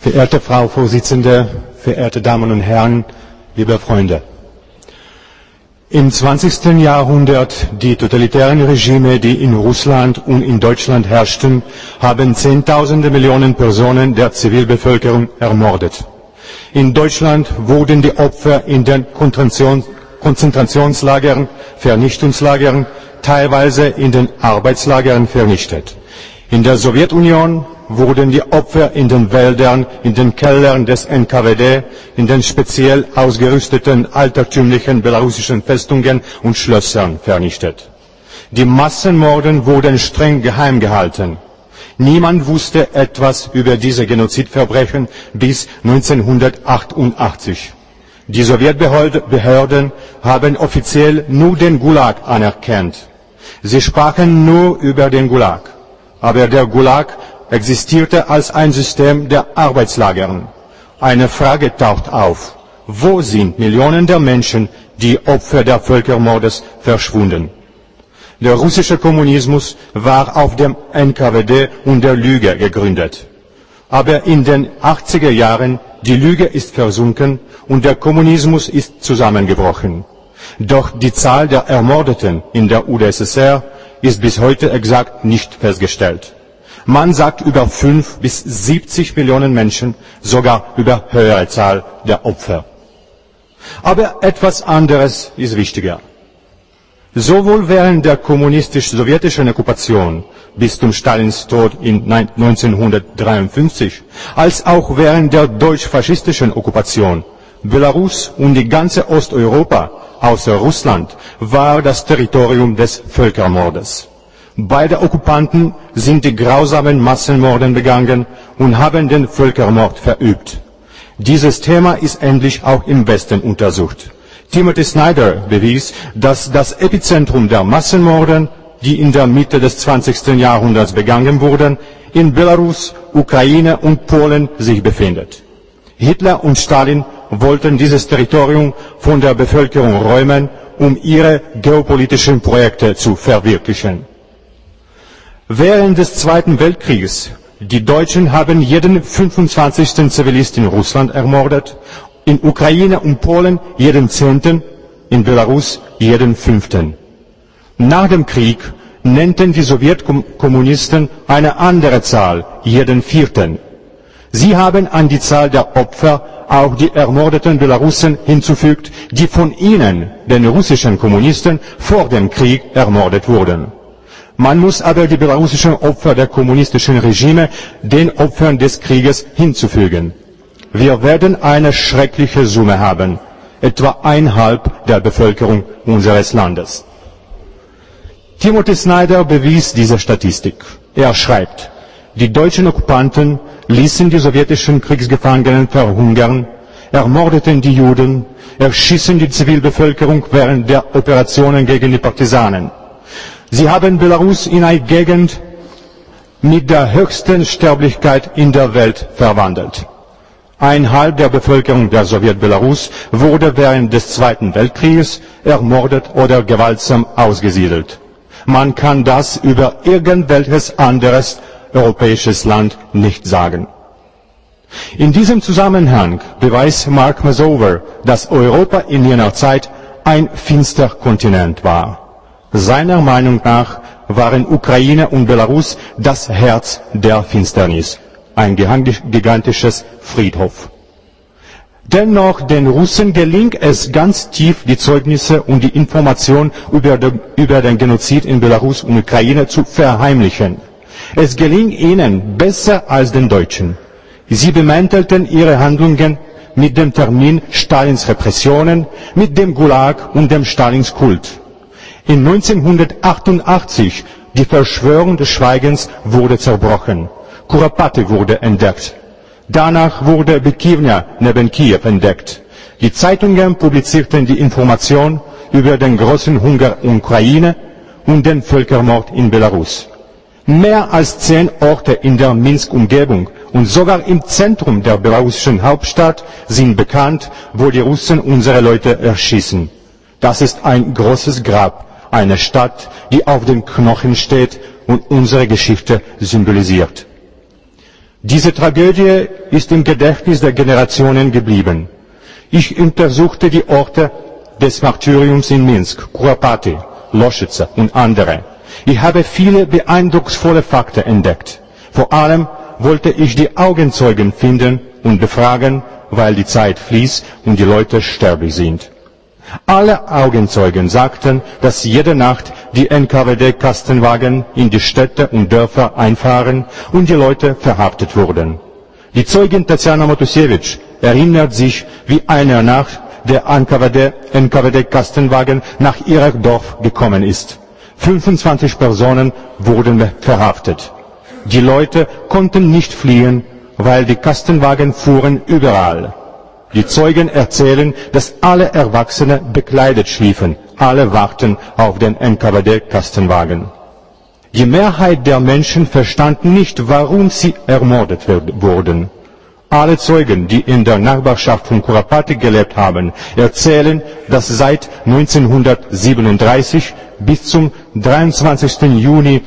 Verehrte Frau Vorsitzende, verehrte Damen und Herren, liebe Freunde! Im 20. Jahrhundert, die totalitären Regime, die in Russland und in Deutschland herrschten, haben Zehntausende Millionen Personen der Zivilbevölkerung ermordet. In Deutschland wurden die Opfer in den Konzentrationslagern, Vernichtungslagern, teilweise in den Arbeitslagern vernichtet. In der Sowjetunion wurden die Opfer in den Wäldern, in den Kellern des NKWD, in den speziell ausgerüsteten altertümlichen belarussischen Festungen und Schlössern vernichtet. Die Massenmorde wurden streng geheim gehalten. Niemand wusste etwas über diese Genozidverbrechen bis 1988. Die Sowjetbehörden haben offiziell nur den Gulag anerkannt. Sie sprachen nur über den Gulag. Aber der Gulag existierte als ein System der Arbeitslager. Eine Frage taucht auf. Wo sind Millionen der Menschen, die Opfer der Völkermordes, verschwunden? Der russische Kommunismus war auf dem NKWD und der Lüge gegründet. Aber in den 80er Jahren, die Lüge ist versunken und der Kommunismus ist zusammengebrochen. Doch die Zahl der Ermordeten in der UdSSR ist bis heute exakt nicht festgestellt. Man sagt über 5 bis 70 Millionen Menschen, sogar über höhere Zahl der Opfer. Aber etwas anderes ist wichtiger. Sowohl während der kommunistisch-sowjetischen Okkupation bis zum Stalins Tod in 1953, als auch während der deutsch-faschistischen Okkupation, Belarus und die ganze Osteuropa außer Russland war das Territorium des Völkermordes. Beide Okkupanten sind die grausamen Massenmorde begangen und haben den Völkermord verübt. Dieses Thema ist endlich auch im Westen untersucht. Timothy Snyder bewies, dass das Epizentrum der Massenmorde, die in der Mitte des 20. Jahrhunderts begangen wurden, in Belarus, Ukraine und Polen sich befindet. Hitler und Stalin wollten dieses Territorium von der Bevölkerung räumen, um ihre geopolitischen Projekte zu verwirklichen. Während des Zweiten Weltkrieges, die Deutschen haben jeden 25. Zivilist in Russland ermordet, in Ukraine und Polen jeden 10., in Belarus jeden 5. Nach dem Krieg nannten die Sowjetkommunisten eine andere Zahl, jeden 4. Sie haben an die Zahl der Opfer auch die ermordeten Belarussen hinzufügt, die von ihnen, den russischen Kommunisten, vor dem Krieg ermordet wurden. Man muss aber die belarussischen Opfer der kommunistischen Regime den Opfern des Krieges hinzufügen. Wir werden eine schreckliche Summe haben, etwa 1/2 der Bevölkerung unseres Landes. Timothy Snyder bewies diese Statistik. Er schreibt, die deutschen Okkupanten ließen die sowjetischen Kriegsgefangenen verhungern, ermordeten die Juden, erschießen die Zivilbevölkerung während der Operationen gegen die Partisanen. Sie haben Belarus in eine Gegend mit der höchsten Sterblichkeit in der Welt verwandelt. 1/2 der Bevölkerung der Sowjetbelarus wurde während des Zweiten Weltkrieges ermordet oder gewaltsam ausgesiedelt. Man kann das über irgendwelches anderes europäisches Land nicht sagen. In diesem Zusammenhang beweist Mark Mazower, dass Europa in jener Zeit ein finster Kontinent war. Seiner Meinung nach waren Ukraine und Belarus das Herz der Finsternis, ein gigantisches Friedhof. Dennoch, den Russen gelingt es ganz tief, die Zeugnisse und die Information über den Genozid in Belarus und Ukraine zu verheimlichen. Es gelingt ihnen besser als den Deutschen. Sie bemäntelten ihre Handlungen mit dem Termin Stalins Repressionen, mit dem Gulag und dem Stalins Kult. In 1988, die Verschwörung des Schweigens wurde zerbrochen. Kuropatwy wurde entdeckt. Danach wurde Bykivnia neben Kiew entdeckt. Die Zeitungen publizierten die Information über den großen Hunger in Ukraine und den Völkermord in Belarus. Mehr als 10 Orte in der Minsk-Umgebung und sogar im Zentrum der belarussischen Hauptstadt sind bekannt, wo die Russen unsere Leute erschießen. Das ist ein großes Grab, eine Stadt, die auf den Knochen steht und unsere Geschichte symbolisiert. Diese Tragödie ist im Gedächtnis der Generationen geblieben. Ich untersuchte die Orte des Martyriums in Minsk, Kuropatwy, Loschitsa und andere. Ich habe viele beeindrucksvolle Fakten entdeckt. Vor allem wollte ich die Augenzeugen finden und befragen, weil die Zeit fließt und die Leute sterblich sind. Alle Augenzeugen sagten, dass jede Nacht die NKWD-Kastenwagen in die Städte und Dörfer einfahren und die Leute verhaftet wurden. Die Zeugin Tatjana Matusiewicz erinnert sich, wie eine Nacht der NKWD-Kastenwagen nach ihrem Dorf gekommen ist. 25 Personen wurden verhaftet. Die Leute konnten nicht fliehen, weil die Kastenwagen fuhren überall. Die Zeugen erzählen, dass alle Erwachsene bekleidet schliefen. Alle warten auf den NKWD-Kastenwagen. Die Mehrheit der Menschen verstand nicht, warum sie ermordet wurden. Alle Zeugen, die in der Nachbarschaft von Kuropatwy gelebt haben, erzählen, dass seit 1937 bis zum 23. Juni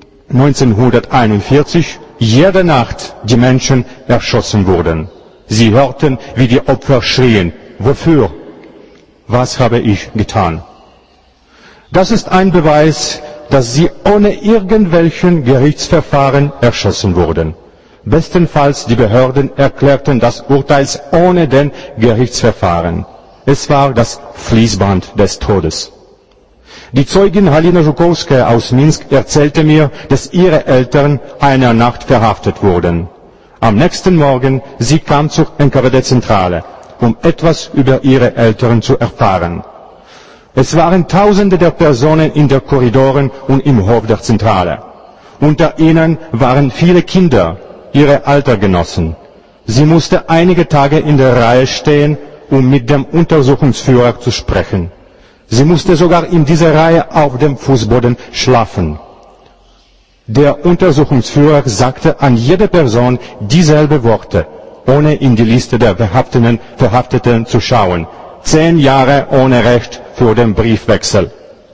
1941 jede Nacht die Menschen erschossen wurden. Sie hörten, wie die Opfer schrien: Wofür? Was habe ich getan? Das ist ein Beweis, dass sie ohne irgendwelchen Gerichtsverfahren erschossen wurden. Bestenfalls die Behörden erklärten das Urteil ohne den Gerichtsverfahren. Es war das Fließband des Todes. Die Zeugin Halina Zhukowskaja aus Minsk erzählte mir, dass ihre Eltern einer Nacht verhaftet wurden. Am nächsten Morgen, sie kam zur NKWD-Zentrale, um etwas über ihre Eltern zu erfahren. Es waren Tausende der Personen in den Korridoren und im Hof der Zentrale. Unter ihnen waren viele Kinder, ihre Altergenossen. Sie musste einige Tage in der Reihe stehen, um mit dem Untersuchungsführer zu sprechen. Sie musste sogar in dieser Reihe auf dem Fußboden schlafen. Der Untersuchungsführer sagte an jede Person dieselbe Worte, ohne in die Liste der Verhafteten zu schauen. 10 Jahre ohne Recht für den Briefwechsel.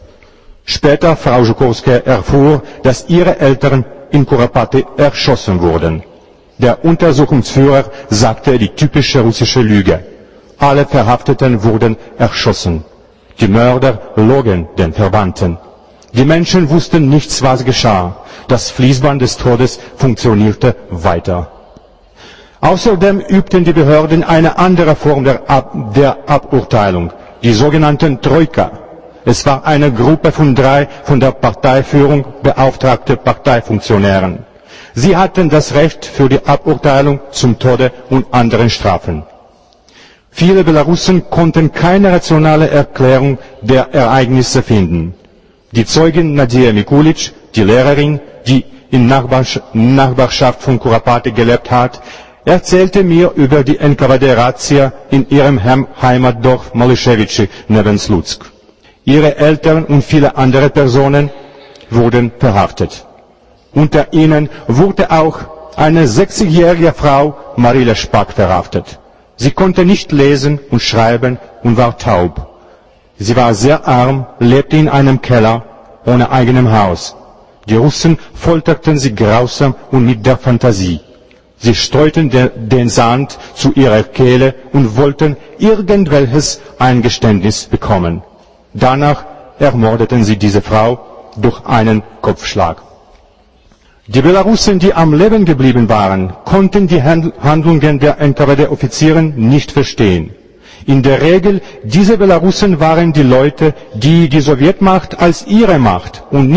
Später Frau Zhukowskaja erfuhr, dass ihre Eltern in Kuropatwy erschossen wurden. Der Untersuchungsführer sagte die typische russische Lüge. Alle Verhafteten wurden erschossen. Die Mörder logen den Verwandten. Die Menschen wussten nichts, was geschah. Das Fließband des Todes funktionierte weiter. Außerdem übten die Behörden eine andere Form der Aburteilung, die sogenannten Troika. Es war eine Gruppe von 3 von der Parteiführung beauftragte Parteifunktionären. Sie hatten das Recht für die Aburteilung zum Tode und anderen Strafen. Viele Belarussen konnten keine rationale Erklärung der Ereignisse finden. Die Zeugin Nadia Mikulic, die Lehrerin, die in Nachbarschaft von Kuropatwy gelebt hat, erzählte mir über die NKWD-Razzia in ihrem Heimatdorf Malyszewicz neben Slutsk. Ihre Eltern und viele andere Personen wurden verhaftet. Unter ihnen wurde auch eine 60-jährige Frau, Marila Szpak, verhaftet. Sie konnte nicht lesen und schreiben und war taub. Sie war sehr arm, lebte in einem Keller, ohne eigenem Haus. Die Russen folterten sie grausam und mit der Fantasie. Sie streuten den Sand zu ihrer Kehle und wollten irgendwelches Eingeständnis bekommen. Danach ermordeten sie diese Frau durch einen Kopfschlag. Die Belarussen, die am Leben geblieben waren, konnten die Handlungen der NKWD-Offiziere nicht verstehen. In der Regel, diese Belarussen waren die Leute, die die Sowjetmacht als ihre Macht und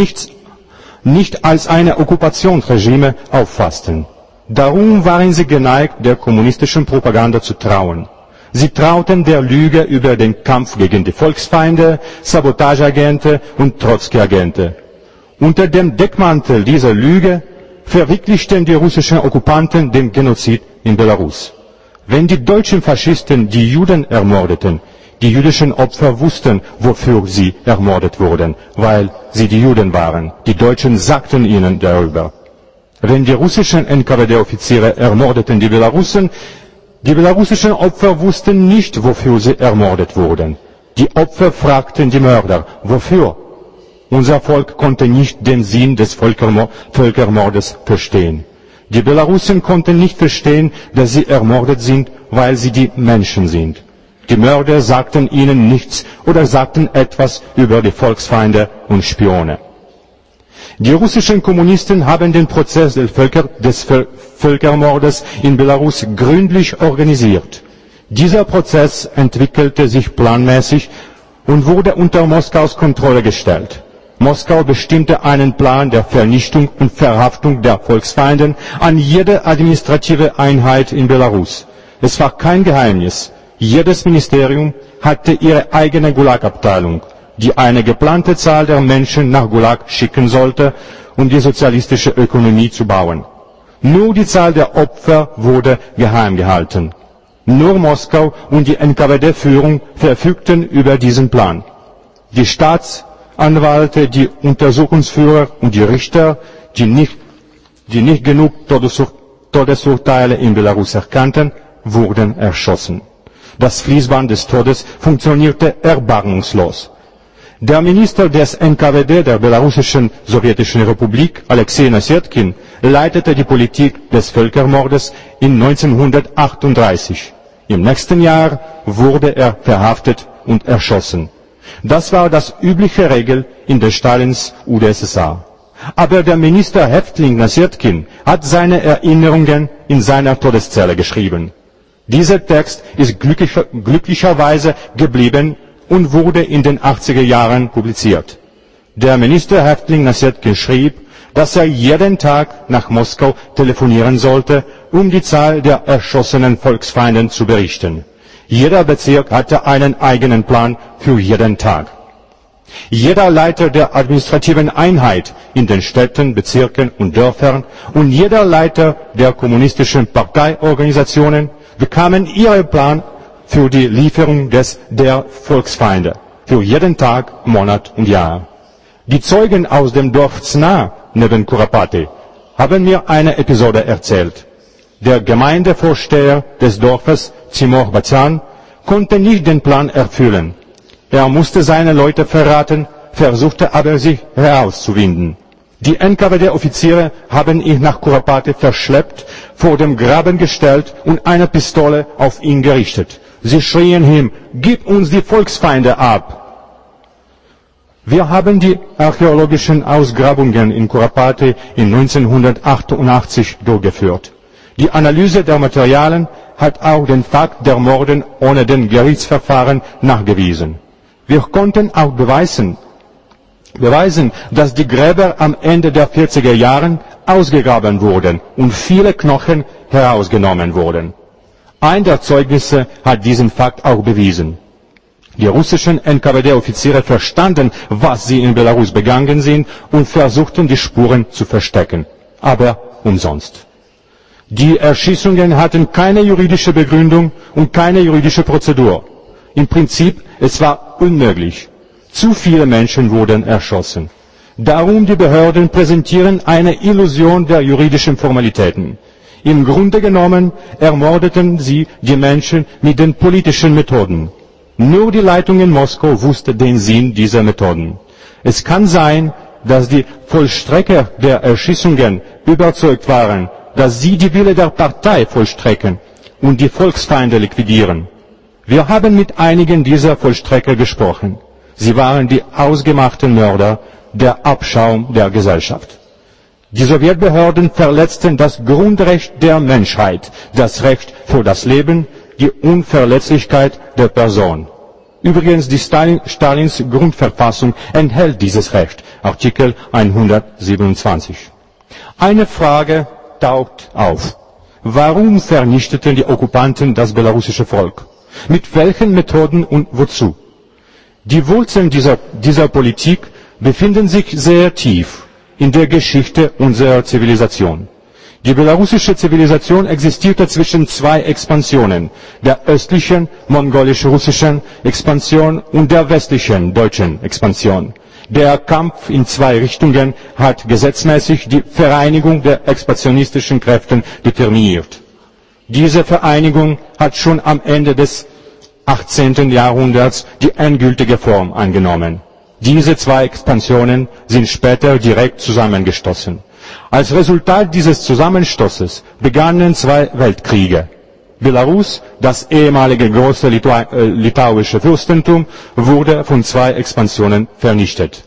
nicht als eine Okkupationsregime auffassten. Darum waren sie geneigt, der kommunistischen Propaganda zu trauen. Sie trauten der Lüge über den Kampf gegen die Volksfeinde, Sabotageagenten und Trotzki-Agenten. Unter dem Deckmantel dieser Lüge verwirklichten die russischen Okkupanten den Genozid in Belarus. Wenn die deutschen Faschisten die Juden ermordeten, die jüdischen Opfer wussten, wofür sie ermordet wurden, weil sie die Juden waren. Die Deutschen sagten ihnen darüber. Wenn die russischen NKWD-Offiziere ermordeten die belarussischen Opfer wussten nicht, wofür sie ermordet wurden. Die Opfer fragten die Mörder, wofür? Unser Volk konnte nicht den Sinn des Völkermordes verstehen. Die Belarussen konnten nicht verstehen, dass sie ermordet sind, weil sie die Menschen sind. Die Mörder sagten ihnen nichts oder sagten etwas über die Volksfeinde und Spione. Die russischen Kommunisten haben den Prozess des Völkermordes in Belarus gründlich organisiert. Dieser Prozess entwickelte sich planmäßig und wurde unter Moskaus Kontrolle gestellt. Moskau bestimmte einen Plan der Vernichtung und Verhaftung der Volksfeinden an jede administrative Einheit in Belarus. Es war kein Geheimnis. Jedes Ministerium hatte ihre eigene Gulag-Abteilung, die eine geplante Zahl der Menschen nach Gulag schicken sollte, um die sozialistische Ökonomie zu bauen. Nur die Zahl der Opfer wurde geheim gehalten. Nur Moskau und die NKWD-Führung verfügten über diesen Plan. Die Staatsanwälte, die Untersuchungsführer und die Richter, die nicht genug Todesurteile in Belarus erkannten, wurden erschossen. Das Fließband des Todes funktionierte erbarmungslos. Der Minister des NKWD der Belarussischen Sowjetischen Republik, Alexei Nasetkin, leitete die Politik des Völkermordes in 1938. Im nächsten Jahr wurde er verhaftet und erschossen. Das war das übliche Regel in der Stalins UdSSR. Aber der Ministerhäftling Nasetkin hat seine Erinnerungen in seiner Todeszelle geschrieben. Dieser Text ist glücklicherweise geblieben und wurde in den 80er Jahren publiziert. Der Ministerhäftling Nasetkin schrieb, dass er jeden Tag nach Moskau telefonieren sollte, um die Zahl der erschossenen Volksfeinden zu berichten. Jeder Bezirk hatte einen eigenen Plan für jeden Tag. Jeder Leiter der administrativen Einheit in den Städten, Bezirken und Dörfern und jeder Leiter der kommunistischen Parteiorganisationen bekamen ihren Plan für die Lieferung der Volksfeinde, für jeden Tag, Monat und Jahr. Die Zeugen aus dem Dorf Zna neben Kurapati haben mir eine Episode erzählt. Der Gemeindevorsteher des Dorfes, Timur Batyan, konnte nicht den Plan erfüllen. Er musste seine Leute verraten, versuchte aber sich herauszuwinden. Die NKWD-Offiziere haben ihn nach Kurapati verschleppt, vor dem Graben gestellt und eine Pistole auf ihn gerichtet. Sie schrien ihm, gib uns die Volksfeinde ab! Wir haben die archäologischen Ausgrabungen in Kurapati in 1988 durchgeführt. Die Analyse der Materialien hat auch den Fakt der Morde ohne den Gerichtsverfahren nachgewiesen. Wir konnten auch beweisen, dass die Gräber am Ende der 40er Jahren ausgegraben wurden und viele Knochen herausgenommen wurden. Ein der Zeugnisse hat diesen Fakt auch bewiesen. Die russischen NKWD-Offiziere verstanden, was sie in Belarus begangen sind und versuchten, die Spuren zu verstecken. Aber umsonst. Die Erschießungen hatten keine juridische Begründung und keine juridische Prozedur. Im Prinzip, es war unmöglich. Zu viele Menschen wurden erschossen. Darum die Behörden präsentieren eine Illusion der juridischen Formalitäten. Im Grunde genommen ermordeten sie die Menschen mit den politischen Methoden. Nur die Leitung in Moskau wusste den Sinn dieser Methoden. Es kann sein, dass die Vollstrecker der Erschießungen überzeugt waren, dass sie die Wille der Partei vollstrecken und die Volksfeinde liquidieren. Wir haben mit einigen dieser Vollstrecker gesprochen. Sie waren die ausgemachten Mörder, der Abschaum der Gesellschaft. Die Sowjetbehörden verletzten das Grundrecht der Menschheit, das Recht für das Leben, die Unverletzlichkeit der Person. Übrigens, die Stalins Grundverfassung enthält dieses Recht, Artikel 127. Eine Frage taucht auf. Warum vernichteten die Okkupanten das belarussische Volk? Mit welchen Methoden und wozu? Die Wurzeln dieser Politik befinden sich sehr tief in der Geschichte unserer Zivilisation. Die belarussische Zivilisation existierte zwischen zwei Expansionen, der östlichen mongolisch-russischen Expansion und der westlichen deutschen Expansion. Der Kampf in zwei Richtungen hat gesetzmäßig die Vereinigung der expansionistischen Kräfte determiniert. Diese Vereinigung hat schon am Ende des 18. Jahrhunderts die endgültige Form angenommen. Diese zwei Expansionen sind später direkt zusammengestoßen. Als Resultat dieses Zusammenstoßes begannen 2 Weltkriege. Belarus, das ehemalige große litauische Fürstentum, wurde von 2 Expansionen vernichtet.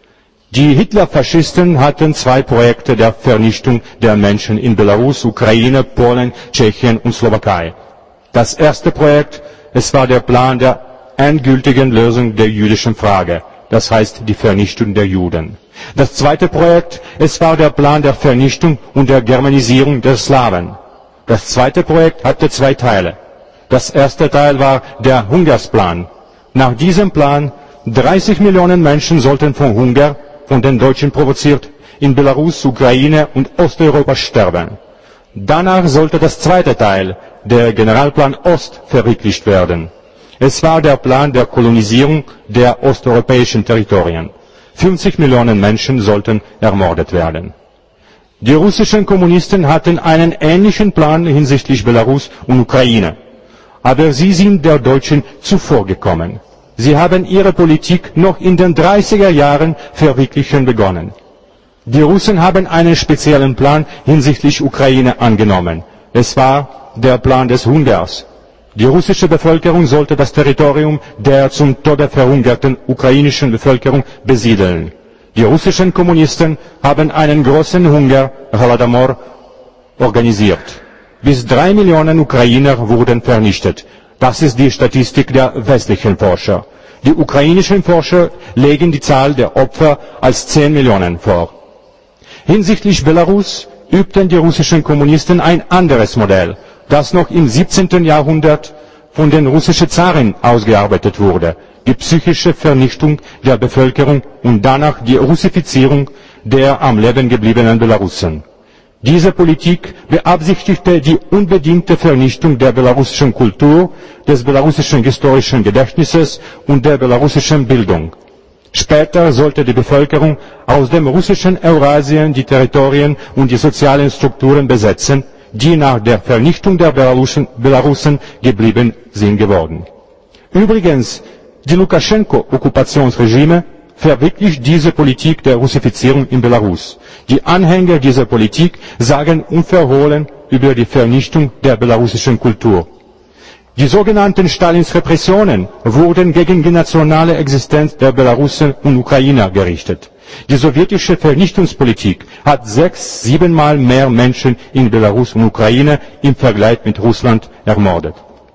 Die Hitlerfaschisten hatten 2 Projekte der Vernichtung der Menschen in Belarus, Ukraine, Polen, Tschechien und Slowakei. Das erste Projekt, es war der Plan der endgültigen Lösung der jüdischen Frage, das heißt die Vernichtung der Juden. Das zweite Projekt, es war der Plan der Vernichtung und der Germanisierung der Slawen. Das zweite Projekt hatte 2 Teile. Das erste Teil war der Hungersplan. Nach diesem Plan 30 Millionen Menschen sollten von Hunger, von den Deutschen provoziert, in Belarus, Ukraine und Osteuropa sterben. Danach sollte das zweite Teil, der Generalplan Ost, verwirklicht werden. Es war der Plan der Kolonisierung der osteuropäischen Territorien. 50 Millionen Menschen sollten ermordet werden. Die russischen Kommunisten hatten einen ähnlichen Plan hinsichtlich Belarus und Ukraine. Aber sie sind der Deutschen zuvorgekommen. Sie haben ihre Politik noch in den 30er Jahren verwirklichen begonnen. Die Russen haben einen speziellen Plan hinsichtlich Ukraine angenommen. Es war der Plan des Hungers. Die russische Bevölkerung sollte das Territorium der zum Tode verhungerten ukrainischen Bevölkerung besiedeln. Die russischen Kommunisten haben einen großen Hunger, Holodomor, organisiert. Bis 3 Millionen Ukrainer wurden vernichtet. Das ist die Statistik der westlichen Forscher. Die ukrainischen Forscher legen die Zahl der Opfer als 10 Millionen vor. Hinsichtlich Belarus übten die russischen Kommunisten ein anderes Modell, das noch im 17. Jahrhundert von den russischen Zaren ausgearbeitet wurde, die psychische Vernichtung der Bevölkerung und danach die Russifizierung der am Leben gebliebenen Belarussen. Diese Politik beabsichtigte die unbedingte Vernichtung der belarussischen Kultur, des belarussischen historischen Gedächtnisses und der belarussischen Bildung. Später sollte die Bevölkerung aus dem russischen Eurasien die Territorien und die sozialen Strukturen besetzen, die nach der Vernichtung der Belarussen geblieben sind geworden. Übrigens, die Lukaschenko-Okkupationsregime verwirklicht diese Politik der Russifizierung in Belarus. Die Anhänger dieser Politik sagen unverhohlen über die Vernichtung der belarussischen Kultur. Die sogenannten Stalins Repressionen wurden gegen die nationale Existenz der Belarussen und Ukrainer gerichtet. Die sowjetische Vernichtungspolitik hat 6-7 Mal mehr Menschen in Belarus und Ukraine im Vergleich mit Russland ermordet.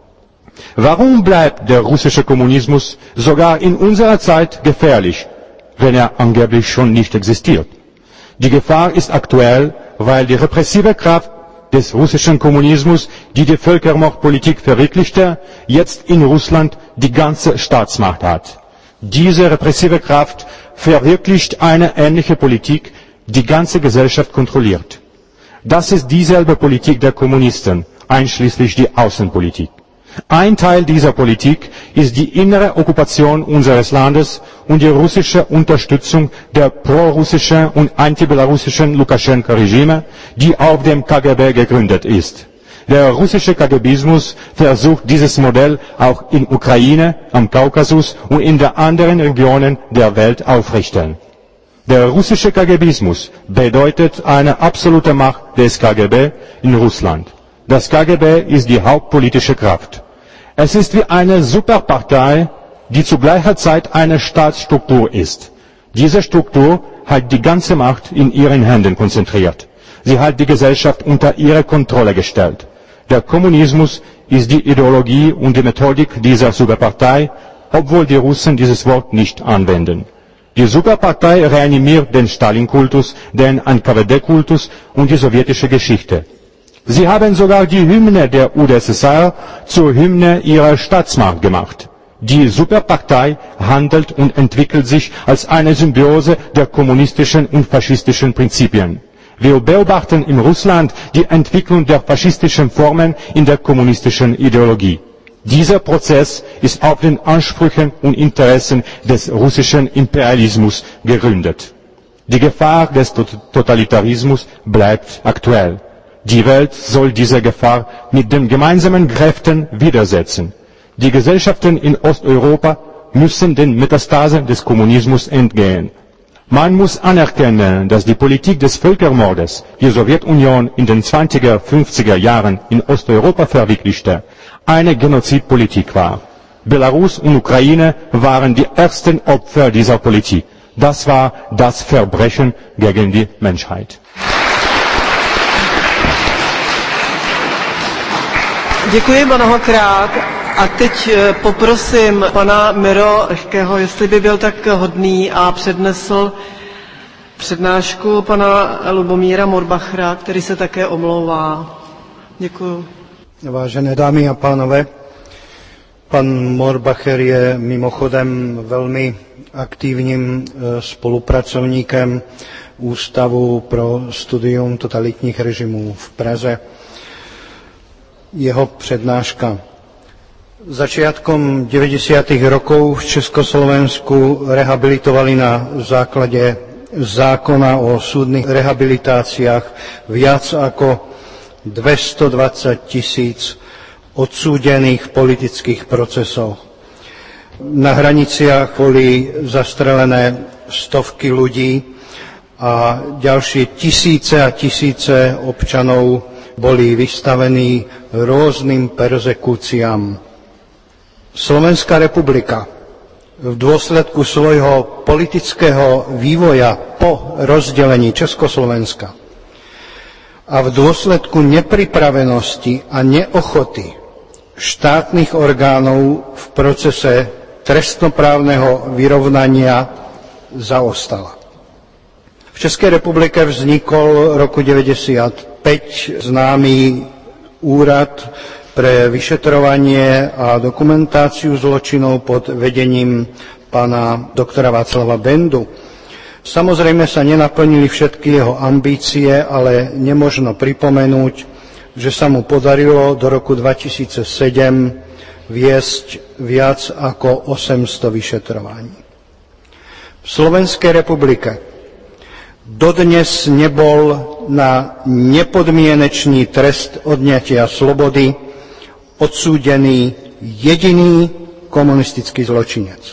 Warum bleibt der russische Kommunismus sogar in unserer Zeit gefährlich, wenn er angeblich schon nicht existiert? Die Gefahr ist aktuell, weil die repressive Kraft des russischen Kommunismus, die die Völkermordpolitik verwirklichte, jetzt in Russland die ganze Staatsmacht hat. Diese repressive Kraft verwirklicht eine ähnliche Politik, die ganze Gesellschaft kontrolliert. Das ist dieselbe Politik der Kommunisten, einschließlich die Außenpolitik. Ein Teil dieser Politik ist die innere Okkupation unseres Landes und die russische Unterstützung der prorussischen und antibelarussischen Lukaschenko-Regime, die auf dem KGB gegründet ist. Der russische KGBismus versucht dieses Modell auch in Ukraine, am Kaukasus und in den anderen Regionen der Welt aufrichten. Der russische KGBismus bedeutet eine absolute Macht des KGB in Russland. Das KGB ist die hauptpolitische Kraft. Es ist wie eine Superpartei, die zu gleicher Zeit eine Staatsstruktur ist. Diese Struktur hat die ganze Macht in ihren Händen konzentriert. Sie hat die Gesellschaft unter ihre Kontrolle gestellt. Der Kommunismus ist die Ideologie und die Methodik dieser Superpartei, obwohl die Russen dieses Wort nicht anwenden. Die Superpartei reanimiert den Stalin-Kultus, den NKWD-Kultus und die sowjetische Geschichte. Sie haben sogar die Hymne der UdSSR zur Hymne ihrer Staatsmacht gemacht. Die Superpartei handelt und entwickelt sich als eine Symbiose der kommunistischen und faschistischen Prinzipien. Wir beobachten in Russland die Entwicklung der faschistischen Formen in der kommunistischen Ideologie. Dieser Prozess ist auf den Ansprüchen und Interessen des russischen Imperialismus gegründet. Die Gefahr des Totalitarismus bleibt aktuell. Die Welt soll dieser Gefahr mit den gemeinsamen Kräften widersetzen. Die Gesellschaften in Osteuropa müssen den Metastasen des Kommunismus entgehen. Man muss anerkennen, dass die Politik des Völkermordes die Sowjetunion in den 20er, 50er Jahren in Osteuropa verwirklichte, eine Genozidpolitik war. Belarus und Ukraine waren die ersten Opfer dieser Politik. Das war das Verbrechen gegen die Menschheit. Děkuji mnohokrát a teď poprosím pana Miro Lehkého, jestli by byl tak hodný a přednesl přednášku pana Lubomíra Morbachera, který se také omlouvá. Děkuji. Vážené dámy a pánové, pan Morbacher je mimochodem velmi aktivním spolupracovníkem Ústavu pro studium totalitních režimů v Praze. Jeho přednáška. Začiatkom 90. rokov v Československu rehabilitovali na základe zákona o súdnych rehabilitáciách viac ako 220 000 odsúdených v politických procesoch. Na hraniciach boli zastrelené stovky ľudí a ďalšie tisíce a tisíce občanov boli vystavení rôznym perzekúciám. Slovenská republika v dôsledku svojho politického vývoja po rozdelení Československa a v dôsledku nepripravenosti a neochoty štátnych orgánov v procese trestnoprávneho vyrovnania zaostala. V Českej republike vznikol roku 1995 známy úrad pre vyšetrovanie a dokumentáciu zločinov pod vedením pána doktora Václava Bendu. Samozrejme sa nenaplnili všetky jeho ambície, ale nemožno pripomenúť, že sa mu podarilo do roku 2007 viesť viac ako 800 vyšetrovaní. V Slovenskej republike dodnes nebol na nepodmienečný trest odňatia slobody odsúdený jediný komunistický zločinec.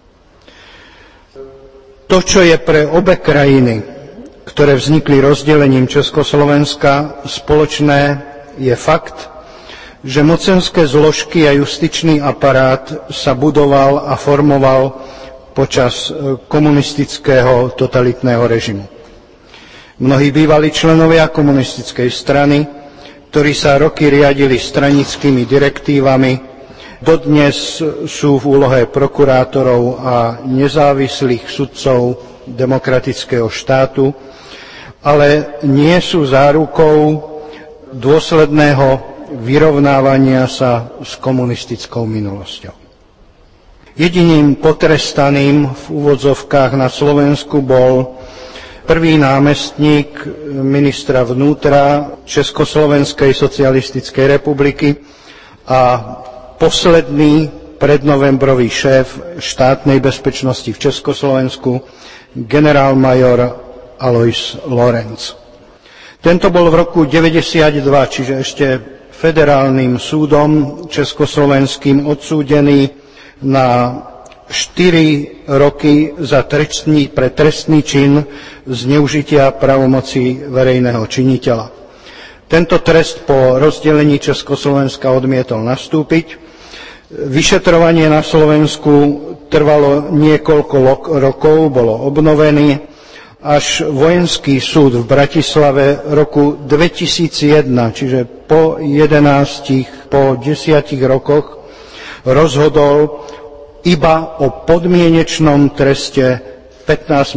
To, čo je pre obe krajiny, ktoré vznikli rozdelením Československa, spoločné, je fakt, že mocenské zložky a justičný aparát sa budoval a formoval počas komunistického totalitného režimu. Mnohí bývalí členovia komunistickej strany, ktorí sa roky riadili stranickými direktívami, dodnes sú v úlohe prokurátorov a nezávislých sudcov demokratického štátu, ale nie sú zárukou dôsledného vyrovnávania sa s komunistickou minulosťou. Jediným potrestaným v úvodzovkách na Slovensku bol prvý námestník ministra vnútra Československej socialistickej republiky a posledný prednovembrový šéf štátnej bezpečnosti v Československu, generálmajor Alois Lorenc. Tento bol v roku 1992, čiže ešte federálnym súdom československým odsúdený na 4 roky pre trestný čin zneužitia pravomoci verejného činiteľa. Tento trest po rozdelení Československa odmietol nastúpiť. Vyšetrovanie na Slovensku trvalo niekoľko rokov, bolo obnovený, až vojenský súd v Bratislave roku 2001, čiže po 10 rokoch, rozhodol iba o podmienečnom treste 15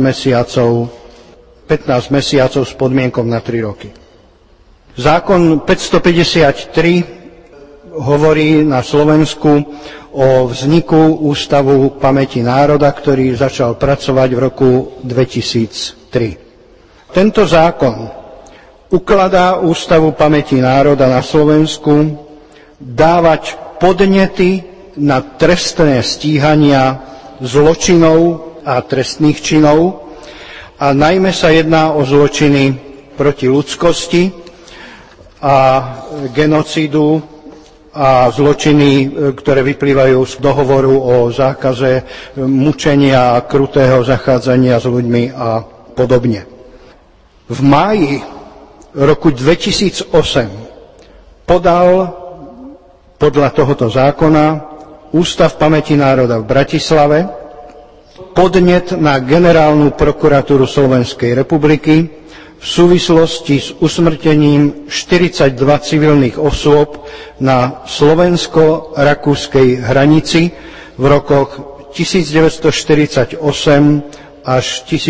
mesiacov s podmienkou na 3 roky. Zákon 553 hovorí na Slovensku o vzniku Ústavu pamäti národa, ktorý začal pracovať v roku 2003. Tento zákon ukladá Ústavu pamäti národa na Slovensku dávať podnety na trestné stíhania zločinov a trestných činov a najmä sa jedná o zločiny proti ľudskosti a genocídu a zločiny, ktoré vyplývajú z dohovoru o zákaze mučenia, krutého zachádzania s ľuďmi a podobne. V máji roku 2008 podal podľa tohoto zákona Ústav pamäti národa v Bratislave podnet na Generálnu prokuratúru Slovenskej republiky v súvislosti s usmrtením 42 civilných osôb na slovensko-rakúskej hranici v rokoch 1948 až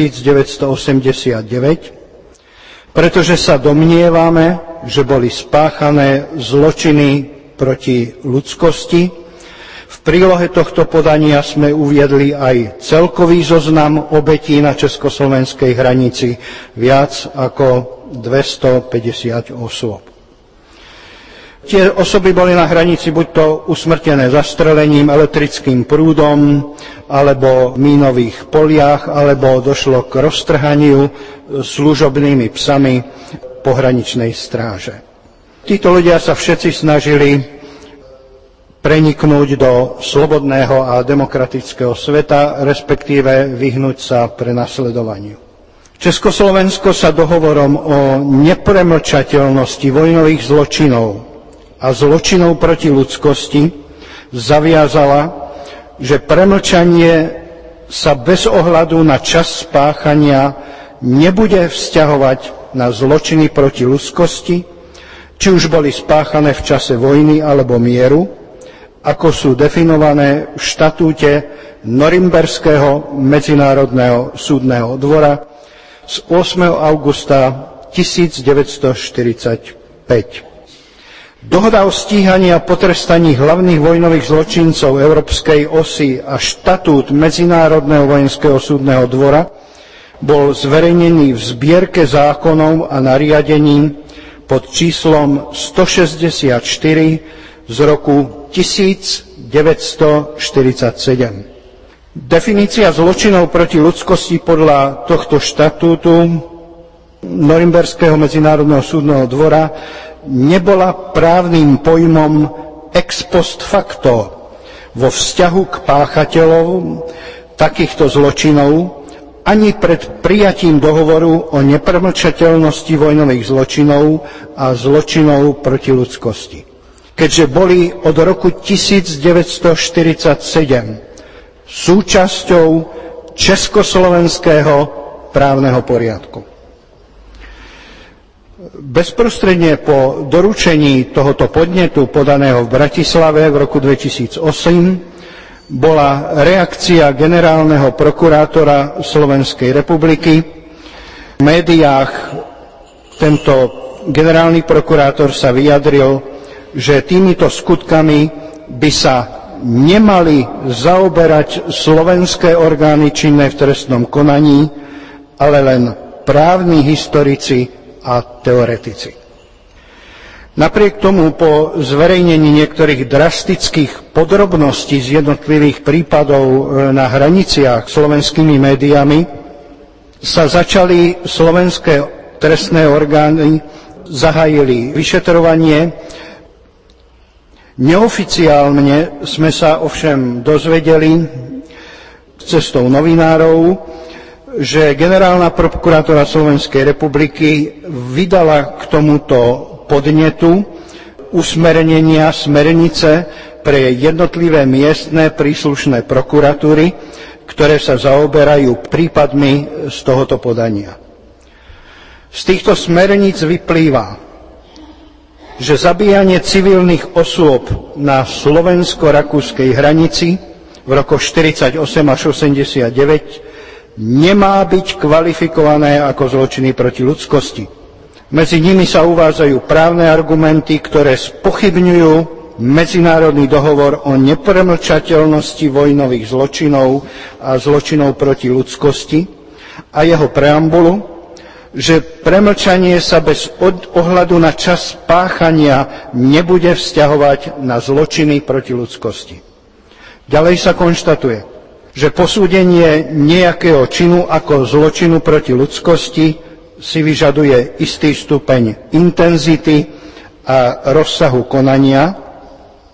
1989, pretože sa domnievame, že boli spáchané zločiny proti ľudskosti. V prílohe tohto podania sme uviedli aj celkový zoznam obetí na československej hranici, viac ako 250 osôb. Tie osoby boli na hranici buďto usmrtené zastrelením, elektrickým prúdom, alebo v mínových poliach, alebo došlo k roztrhaniu služobnými psami pohraničnej stráže. Títo ľudia sa všetci snažili preniknúť do slobodného a demokratického sveta, respektíve vyhnúť sa prenasledovaniu. Československo sa dohovorom o nepremlčateľnosti vojnových zločinov a zločinov proti ľudskosti zaviazala, že premlčanie sa bez ohľadu na čas spáchania nebude vzťahovať na zločiny proti ľudskosti, či už boli spáchané v čase vojny alebo mieru, ako sú definované v štatúte Norimberského medzinárodného súdneho dvora z 8. augusta 1945. Dohoda o stíhaní a potrestaní hlavných vojnových zločincov Európskej osy a štatút Medzinárodného vojenského súdneho dvora bol zverejnený v zbierke zákonov a nariadení pod číslom 164 z roku 1947. Definícia zločinov proti ľudskosti podľa tohto štatútu Norimberského medzinárodného súdneho dvora nebola právnym pojmom ex post facto vo vzťahu k páchateľom takýchto zločinov ani pred prijatím dohovoru o nepremlčateľnosti vojnových zločinov a zločinov proti ľudskosti, keďže boli od roku 1947 súčasťou československého právneho poriadku. Bezprostredne po doručení tohoto podnetu podaného v Bratislave v roku 2008 bola reakcia generálneho prokurátora Slovenskej republiky. V médiách tento generálny prokurátor sa vyjadril, že týmito skutkami by sa nemali zaoberať slovenské orgány činné v trestnom konaní, ale len právni historici a teoretici. Napriek tomu po zverejnení niektorých drastických podrobností z jednotlivých prípadov na hraniciach slovenskými médiami sa začali slovenské trestné orgány, zahájili vyšetrovanie. Neoficiálne sme sa ovšem dozvedeli cestou novinárov, že generálna prokurátora Slovenskej republiky vydala k tomuto podnetu usmernenia, smernice pre jednotlivé miestne príslušné prokuratúry, ktoré sa zaoberajú prípadmi z tohoto podania. Z týchto smerníc vyplýva, že zabíjanie civilných osôb na slovensko-rakúskej hranici v rokoch 48 až 89 nemá byť kvalifikované ako zločiny proti ľudskosti. Medzi nimi sa uvádzajú právne argumenty, ktoré spochybňujú medzinárodný dohovor o nepremlčateľnosti vojnových zločinov a zločinov proti ľudskosti a jeho preambulu, že premlčanie sa bez ohľadu na čas páchania nebude vzťahovať na zločiny proti ľudskosti. Ďalej sa konštatuje, že posúdenie nejakého činu ako zločinu proti ľudskosti si vyžaduje istý stupeň intenzity a rozsahu konania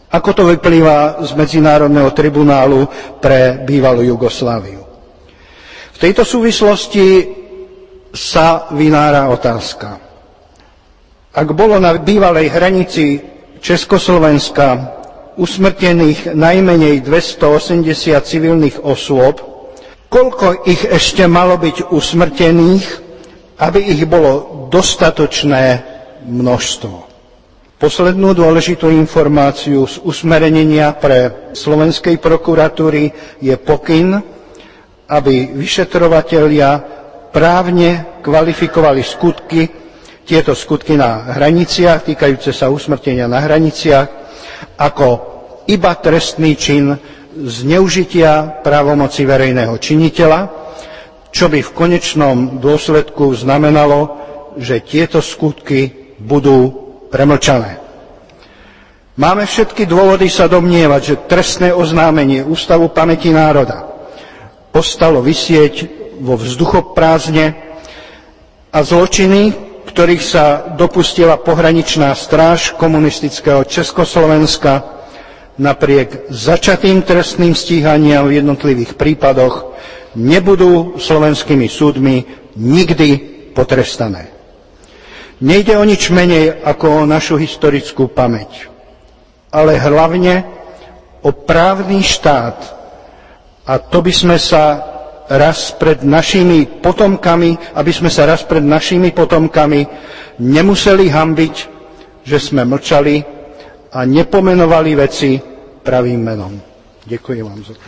ako to vyplýva z Medzinárodného tribunálu pre bývalú Jugosláviu. V tejto súvislosti sa vynára otázka. Ak bolo na bývalej hranici Československa usmrtených najmenej 280 civilných osôb, koľko ich ešte malo byť usmrtených, aby ich bolo dostatočné množstvo? Poslednú dôležitú informáciu z usmernenia pre slovenskej prokuratúry je pokyn, aby vyšetrovatelia právne kvalifikovali tieto skutky na hraniciach, týkajúce sa usmrtenia na hraniciach, ako iba trestný čin zneužitia právomoci verejného činiteľa, čo by v konečnom dôsledku znamenalo, že tieto skutky budú premlčané. Máme všetky dôvody sa domnievať, že trestné oznámenie Ústavu pamäti národa ostalo visieť vo vzduchoprázdne a zločiny, ktorých sa dopustila pohraničná stráž komunistického Československa, napriek začatým trestným stíhaniam v jednotlivých prípadoch nebudú slovenskými súdmi nikdy potrestané. Nejde o nič menej ako o našu historickú pamäť, ale hlavne o právny štát. A to by sme sa raz pred našimi potomkami, aby sme sa raz pred našimi potomkami nemuseli hanbiť, že sme mlčali a nepomenovali veci pravým menom. Ďakujem vám za to.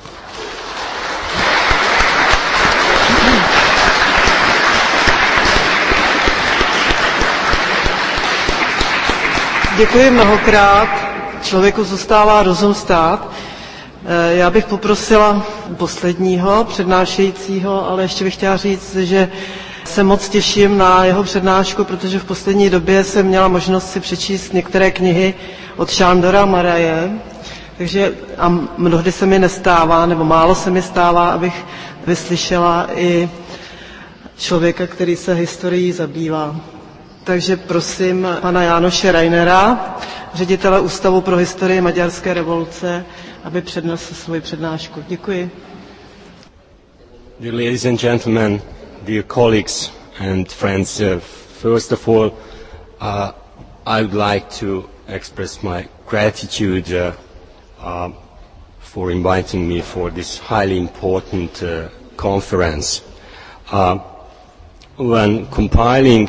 Děkuji mnohokrát. Člověku zůstává rozum stát. Já bych poprosila posledního přednášejícího, ale ještě bych chtěla říct, že se moc těším na jeho přednášku, protože v poslední době jsem měla možnost si přečíst některé knihy od Sándora Maraje, takže a mnohdy se mi nestává, nebo málo se mi stává, abych vyslyšela i člověka, který se historií zabývá. Takže prosím pana Jánoše Reinera, ředitele Ústavu pro historii Maďarské revoluce, aby přednesl svoji přednášku. Děkuji. Dear ladies and gentlemen, dear colleagues and friends, first of all, I would like to express my gratitude for inviting me for this highly important conference. When compiling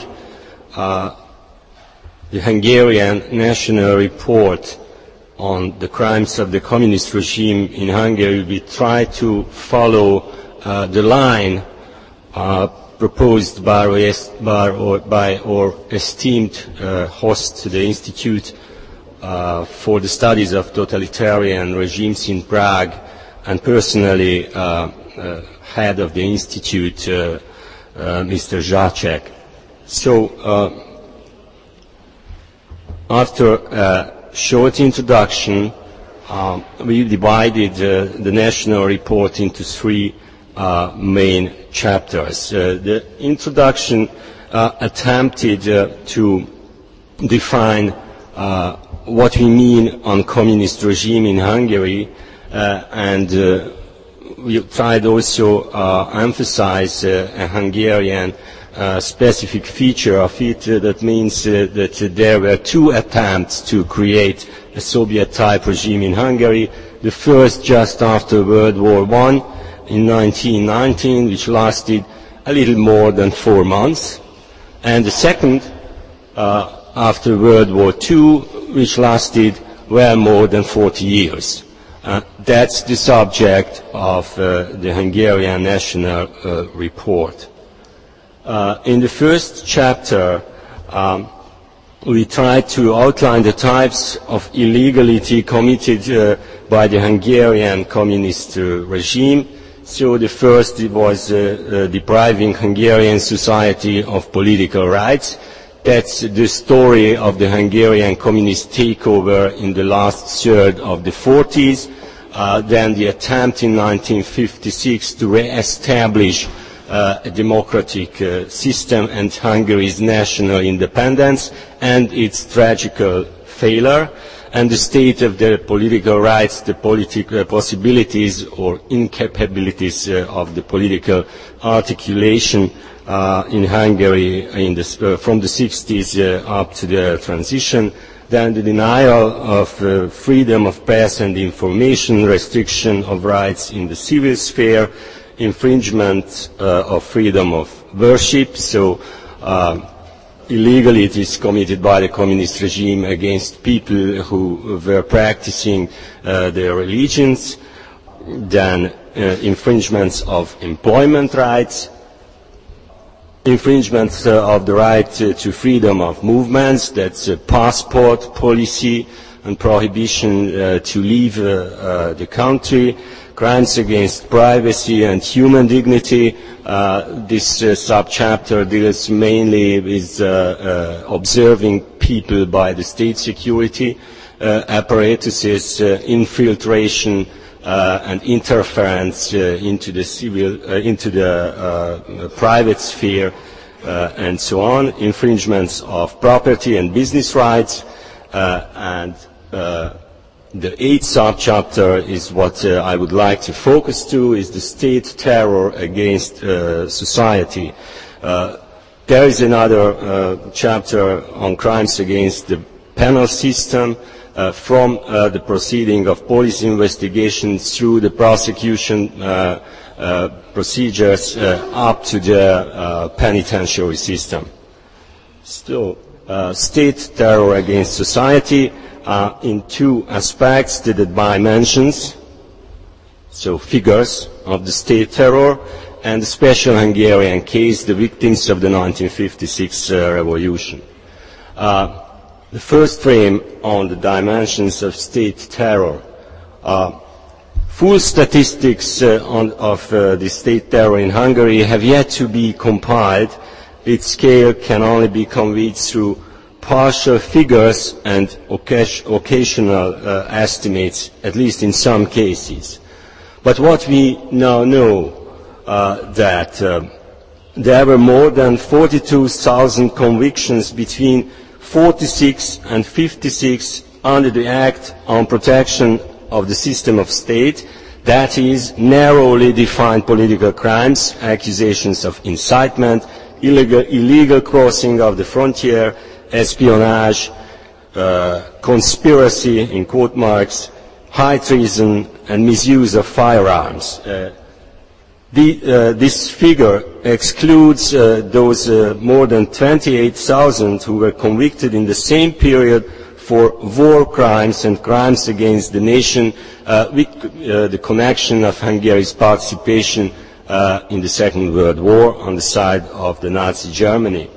the Hungarian national report on the crimes of the communist regime in Hungary, we try to follow the line proposed by our esteemed host, the Institute for the Studies of Totalitarian Regimes in Prague, and personally head of the Institute, Mr. Žáček. So, after a short introduction, we divided the national report into three main chapters. The introduction attempted to define what we mean on communist regime in Hungary, and we tried also emphasize a Hungarian specific feature of it, that means that there were two attempts to create a Soviet-type regime in Hungary. The first just after World War I in 1919, which lasted a little more than 4 months, and the second after World War II, which lasted well more than 40 years. That's the subject of the Hungarian national report. In the first chapter, we tried to outline the types of illegality committed by the Hungarian communist regime. So the first was depriving Hungarian society of political rights. That's the story of the Hungarian communist takeover in the last third of the 40s. Then the attempt in 1956 to re-establish a democratic system and Hungary's national independence and its tragical failure. and the state of their political rights, the political possibilities or incapabilities of the political articulation in Hungary from the 60s up to the transition, then the denial of freedom of press and information, restriction of rights in the civil sphere, infringement of freedom of worship, so illegally it is committed by the communist regime against people who were practicing their religions, then infringements of employment rights, infringements of the right to freedom of movements, that's a passport policy and prohibition to leave the country, crimes against privacy and human dignity. This subchapter deals mainly with observing people by the state security apparatuses, infiltration and interference into the private sphere, and so on, infringements of property and business rights, and the eighth subchapter is what I would like to focus to, is the state terror against society. There is another chapter on crimes against the penal system, from the proceeding of police investigations through the prosecution procedures up to the penitentiary system. Still, state terror against society in two aspects, the dimensions, so figures of the state terror, and the special Hungarian case, the victims of the 1956 revolution. The first frame on the dimensions of state terror. Full statistics of the state terror in Hungary have yet to be compiled. Its scale can only be conveyed through partial figures and occasional estimates, at least in some cases. But what we now know that there were more than 42,000 convictions between 46 and 56 under the Act on Protection of the System of State, that is, narrowly defined political crimes, accusations of incitement, illegal crossing of the frontier, espionage, conspiracy, in quote marks, high treason, and misuse of firearms. This figure excludes those more than 28,000 who were convicted in the same period for war crimes and crimes against the nation with the connection of Hungary's participation in the Second World War on the side of the Nazi Germany.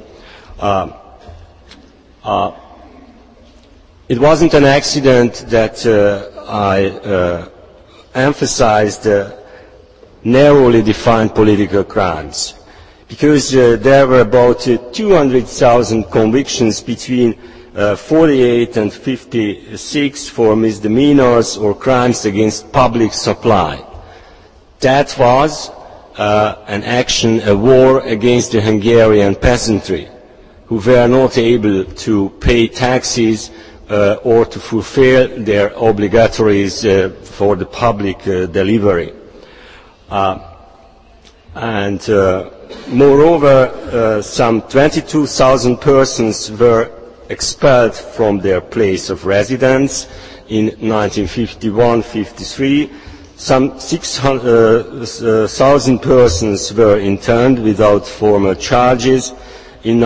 It wasn't an accident that I emphasized narrowly defined political crimes, because there were about 200,000 convictions between 48 and 56 for misdemeanors or crimes against public supply. That was an action, a war against the Hungarian peasantry, who were not able to pay taxes or to fulfill their obligatories for the public delivery. And moreover, some 22,000 persons were expelled from their place of residence in 1951-53. Some 600,000 persons were interned without formal charges in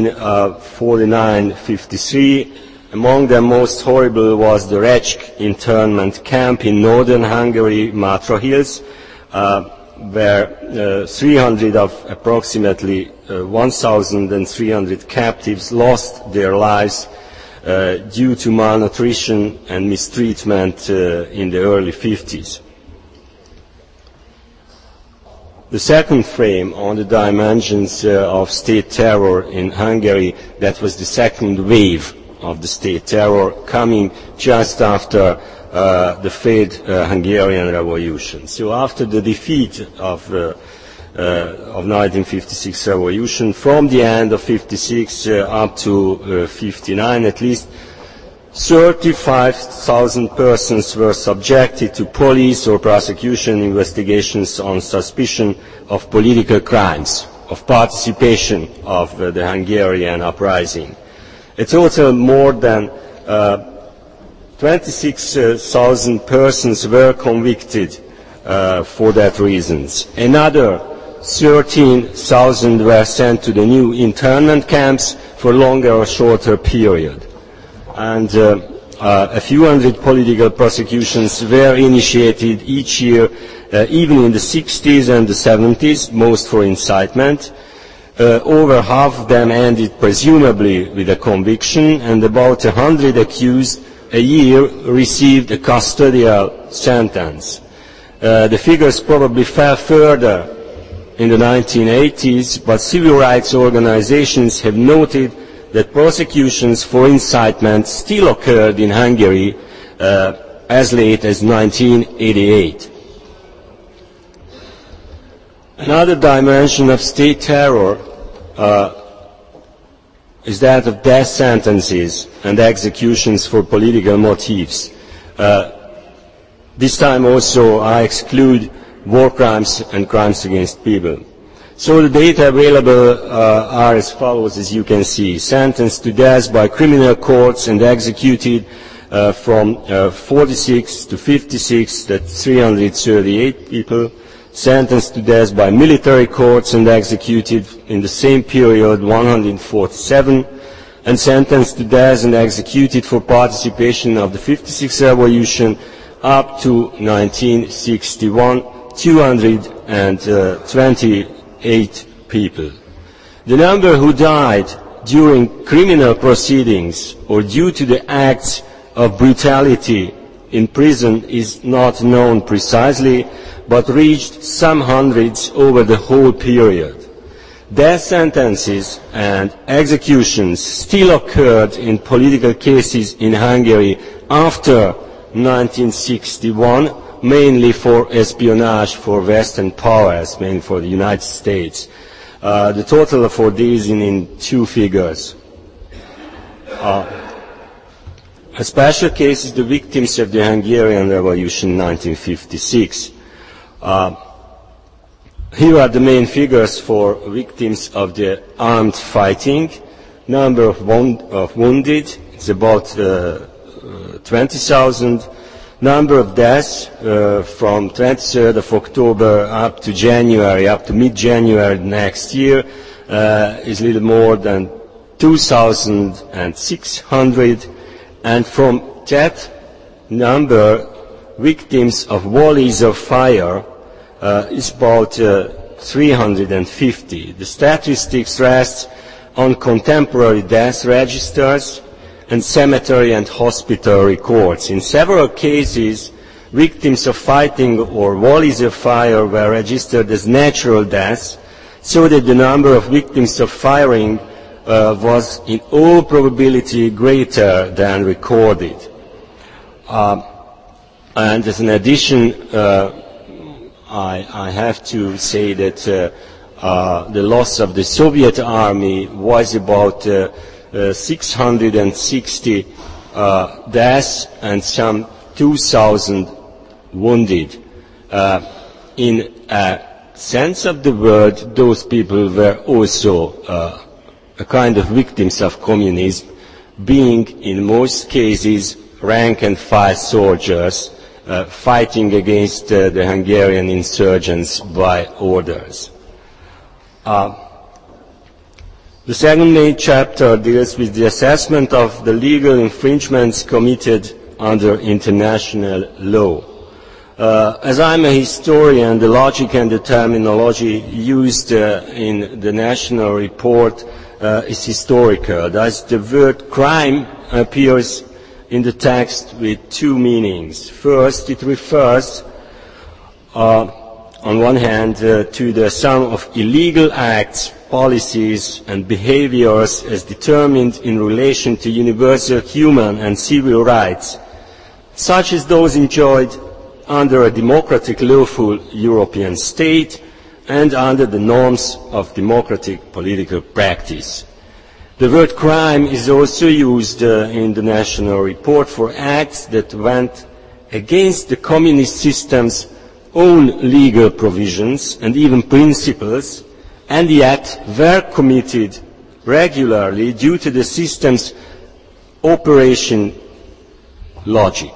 1949-53. Among them, most horrible was the Recsk internment camp in northern Hungary, Matra Hills, where 300 of approximately 1,300 captives lost their lives due to malnutrition and mistreatment in the early 50s. The second frame on the dimensions of state terror in Hungary, that was the second wave of the state terror coming just after the failed Hungarian Revolution. So after the defeat of 1956 revolution, from the end of 56 up to 59 at least, 35,000 persons were subjected to police or prosecution investigations on suspicion of political crimes, of participation of the Hungarian uprising. A total more than 26,000 persons were convicted for that reasons. Another 13,000 were sent to the new internment camps for longer or shorter period. And a few hundred political prosecutions were initiated each year, even in the 60s and the 70s, most for incitement. Over half of them ended presumably with a conviction, and about 100 accused a year received a custodial sentence. The figures probably fell further in the 1980s, but civil rights organizations have noted that prosecutions for incitement still occurred in Hungary as late as 1988. Another dimension of state terror is that of death sentences and executions for political motives. This time also I exclude war crimes and crimes against people. So the data available are as follows, as you can see. Sentenced to death by criminal courts and executed from 46 to 56, that's 338 people. Sentenced to death by military courts and executed in the same period 147, and sentenced to death and executed for participation of the 56th Revolution up to 1961, 228 people. The number who died during criminal proceedings or due to the acts of brutality in prison is not known precisely, but reached some hundreds over the whole period. Death sentences and executions still occurred in political cases in Hungary after 1961, mainly for espionage for Western powers, mainly for the United States. The total for these in two figures. A special case is the victims of the Hungarian Revolution in 1956. Here are the main figures for victims of the armed fighting. Number of wounded, it's about 20,000. Number of deaths from 23rd of October up to January, up to mid-January next year, is a little more than 2,600. And from that number, victims of volleys of fire is about 350. The statistics rest on contemporary death registers and cemetery and hospital records. In several cases, victims of fighting or volleys of fire were registered as natural deaths, so that the number of victims of firing was in all probability greater than recorded. And as an addition, I have to say that the loss of the Soviet army was about 660 deaths and some 2,000 wounded. In a sense of the word, those people were also a kind of victims of communism, being in most cases rank and file soldiers fighting against the Hungarian insurgents by orders. The second main chapter deals with the assessment of the legal infringements committed under international law. As I'm a historian, the logic and the terminology used in the national report is historical. Thus, the word crime appears in the text with two meanings. First, it refers, on one hand, to the sum of illegal acts, policies and behaviors as determined in relation to universal human and civil rights, such as those enjoyed under a democratic, lawful European state and under the norms of democratic political practice. The word crime is also used in the national report for acts that went against the communist system's own legal provisions and even principles, and yet were committed regularly due to the system's operation logic.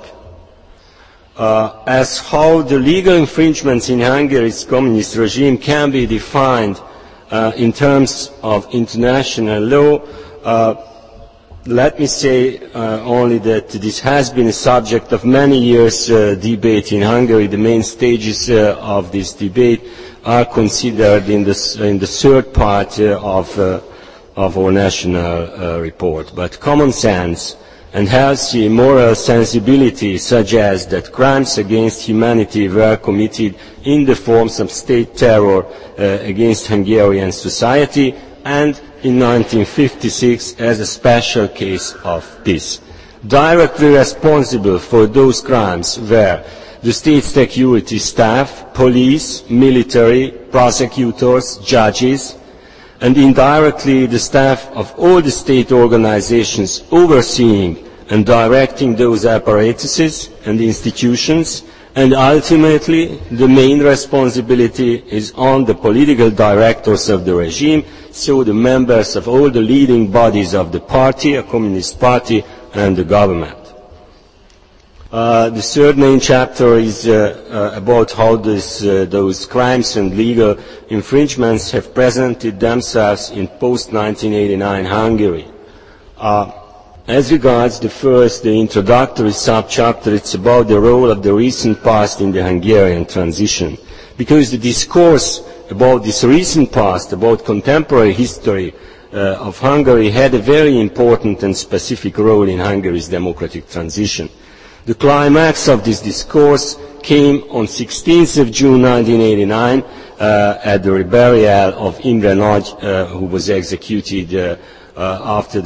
As how the legal infringements in Hungary's communist regime can be defined in terms of international law, let me say only that this has been a subject of many years' debate in Hungary. The main stages of this debate are considered in the third part of our national report. But common sense and healthy moral sensibility suggest that crimes against humanity were committed in the forms of state terror against Hungarian society, and in 1956 as a special case of this. Directly responsible for those crimes were the state security staff, police, military, prosecutors, judges, and indirectly the staff of all the state organizations overseeing and directing those apparatuses and institutions, and ultimately the main responsibility is on the political directors of the regime, so the members of all the leading bodies of the party, a communist party, and the government. The third main chapter is about how those crimes and legal infringements have presented themselves in post-1989 Hungary. As regards the introductory subchapter, it's about the role of the recent past in the Hungarian transition. Because the discourse about this recent past, about contemporary history of Hungary, had a very important and specific role in Hungary's democratic transition. The climax of this discourse came on 16th of June 1989 at the reburial of Imre Nagy, who was executed after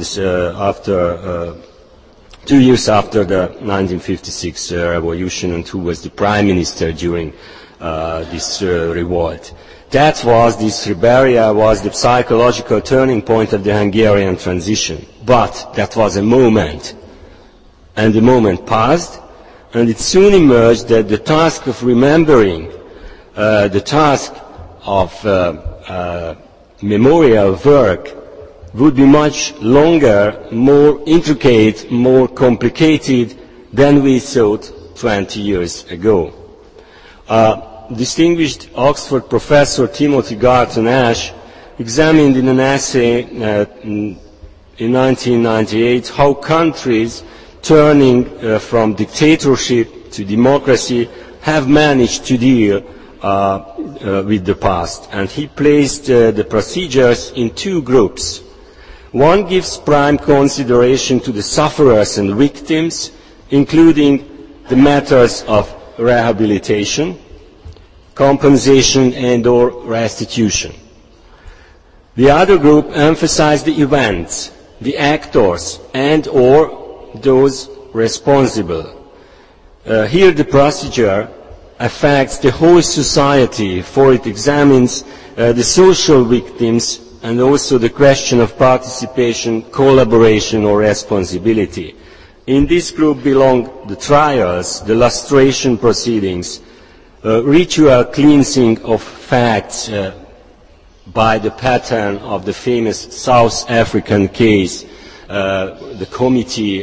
2 years after the 1956 revolution, and who was the prime minister during this revolt. This reburial was the psychological turning point of the Hungarian transition. But that was a moment, and the moment passed, and it soon emerged that the task of remembering, the task of memorial work would be much longer, more intricate, more complicated than we thought 20 years ago. Distinguished Oxford professor Timothy Garton Ash examined in an essay in 1998 how countries turning from dictatorship to democracy have managed to deal with the past. And he placed the procedures in two groups. One gives prime consideration to the sufferers and victims, including the matters of rehabilitation, compensation and/or restitution. The other group emphasized the events, the actors and/or those responsible. Here the procedure affects the whole society, for it examines the social victims and also the question of participation, collaboration or responsibility. In this group belong the trials, the lustration proceedings, ritual cleansing of facts by the pattern of the famous South African case, the committee,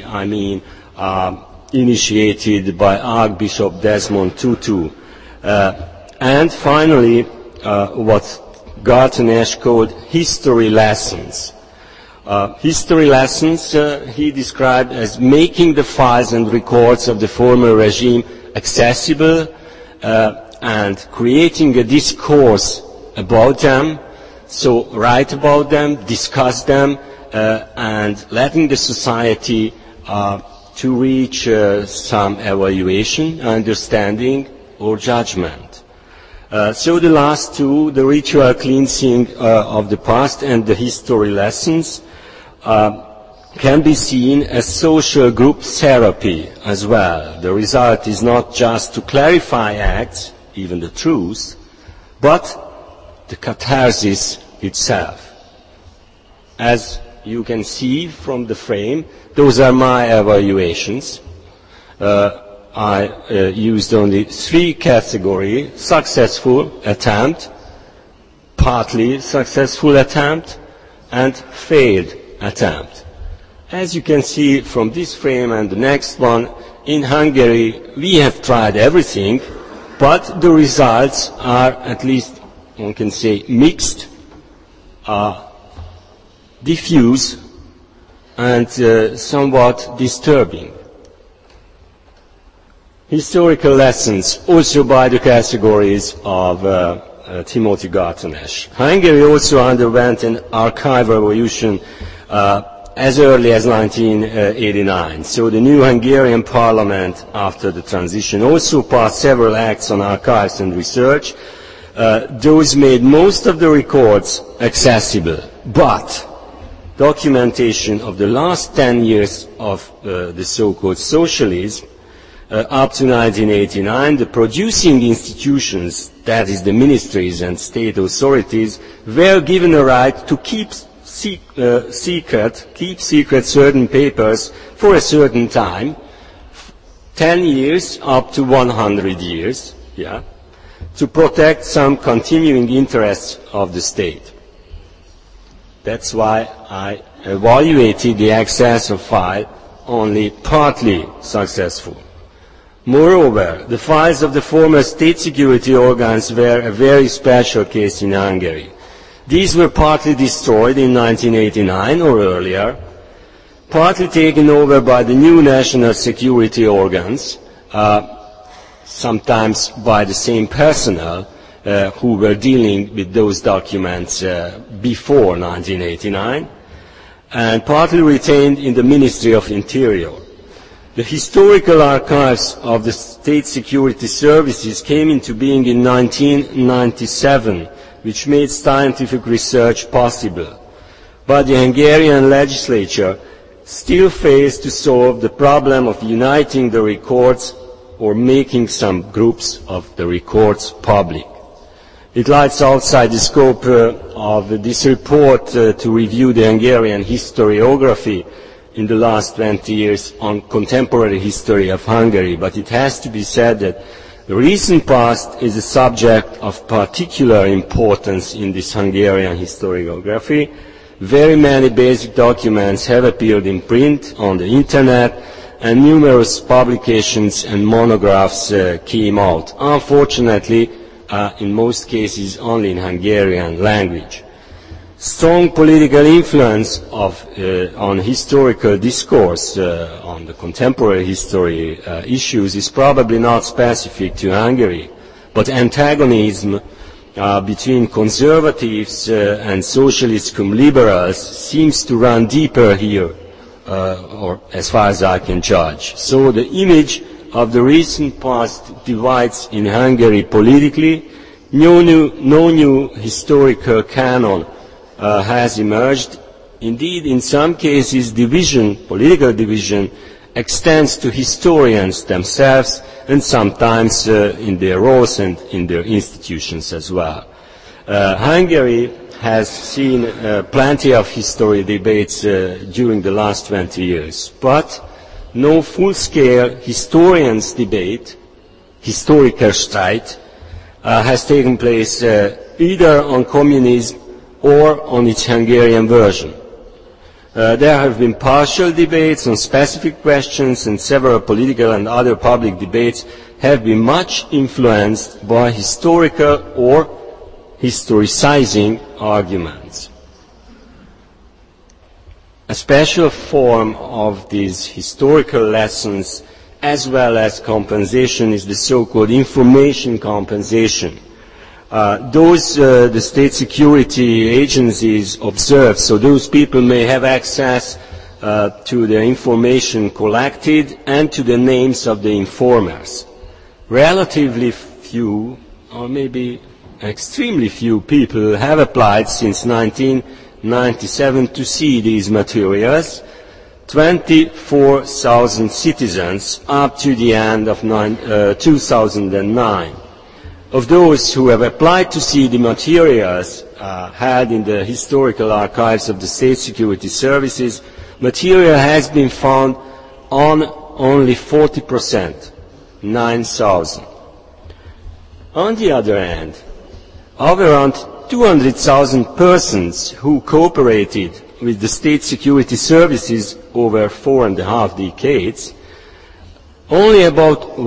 initiated by Archbishop Desmond Tutu. And finally, what Garton Ash called history lessons. History lessons he described as making the files and records of the former regime accessible and creating a discourse about them, so write about them, discuss them, and letting the society to reach some evaluation, understanding, or judgment. So the last two, the ritual cleansing of the past and the history lessons, can be seen as social group therapy as well. The result is not just to clarify acts, even the truth, but the catharsis itself. As you can see from the frame, those are my evaluations. I used only 3 categories: successful attempt, partly successful attempt, and failed attempt. As you can see from this frame and the next one, in Hungary we have tried everything, but the results are, at least one can say, mixed, diffuse, and somewhat disturbing. Historical lessons, also by the categories of Timothy Gartones. Hungary also underwent an archive revolution as early as 1989. So the new Hungarian parliament, after the transition, also passed several acts on archives and research. Those made most of the records accessible, but documentation of the last 10 years of the so-called socialism, up to 1989, the producing institutions, that is the ministries and state authorities, were given a right to keep secret certain papers for a certain time, 10 years up to 100 years, to protect some continuing interests of the state. That's why I evaluated the access of file only partly successful. Moreover, the files of the former state security organs were a very special case in Hungary. These were partly destroyed in 1989 or earlier, partly taken over by the new national security organs, sometimes by the same personnel who were dealing with those documents before 1989, and partly retained in the Ministry of Interior. The historical archives of the state security services came into being in 1997, which made scientific research possible. But the Hungarian legislature still fails to solve the problem of uniting the records or making some groups of the records public. It lies outside the scope of this report to review the Hungarian historiography in the last 20 years on contemporary history of Hungary, but it has to be said that the recent past is a subject of particular importance in this Hungarian historiography. Very many basic documents have appeared in print, on the internet, and numerous publications and monographs came out. Unfortunately, in most cases only in Hungarian language. Strong political influence on historical discourse on the contemporary history issues is probably not specific to Hungary, but antagonism between conservatives and socialist cum liberals seems to run deeper here, or as far as I can judge. So the image of the recent past divides in Hungary politically. No new historical canon has emerged. Indeed, in some cases, political division, extends to historians themselves and sometimes in their roles and in their institutions as well. Hungary has seen plenty of history debates during the last 20 years, but no full-scale historians' debate, historiker Streit, has taken place either on communism or on its Hungarian version. There have been partial debates on specific questions, and several political and other public debates have been much influenced by historical or historicizing arguments. A special form of these historical lessons as well as compensation is the so-called information compensation. The state security agencies observe, so those people may have access to the information collected and to the names of the informers. Relatively few, or maybe extremely few people have applied since 1997 to see these materials. 24,000 citizens up to the end of 2009. Of those who have applied to see the materials, held in the historical archives of the State Security Services, material has been found on only 40%, 9,000. On the other hand, of around 200,000 persons who cooperated with the State Security Services over 4.5 decades, only about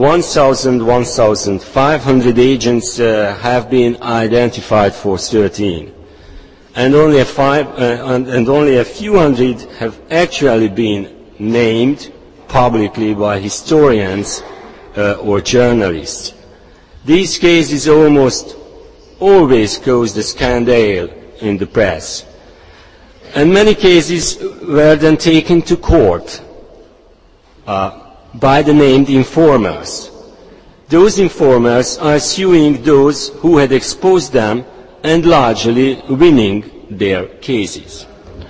1,500 agents have been identified for 13, and only a few hundred have actually been named publicly by historians or journalists. These cases almost always caused a scandal in the press, and many cases were then taken to court by the named informers. Those informers are suing those who had exposed them and largely winning their cases.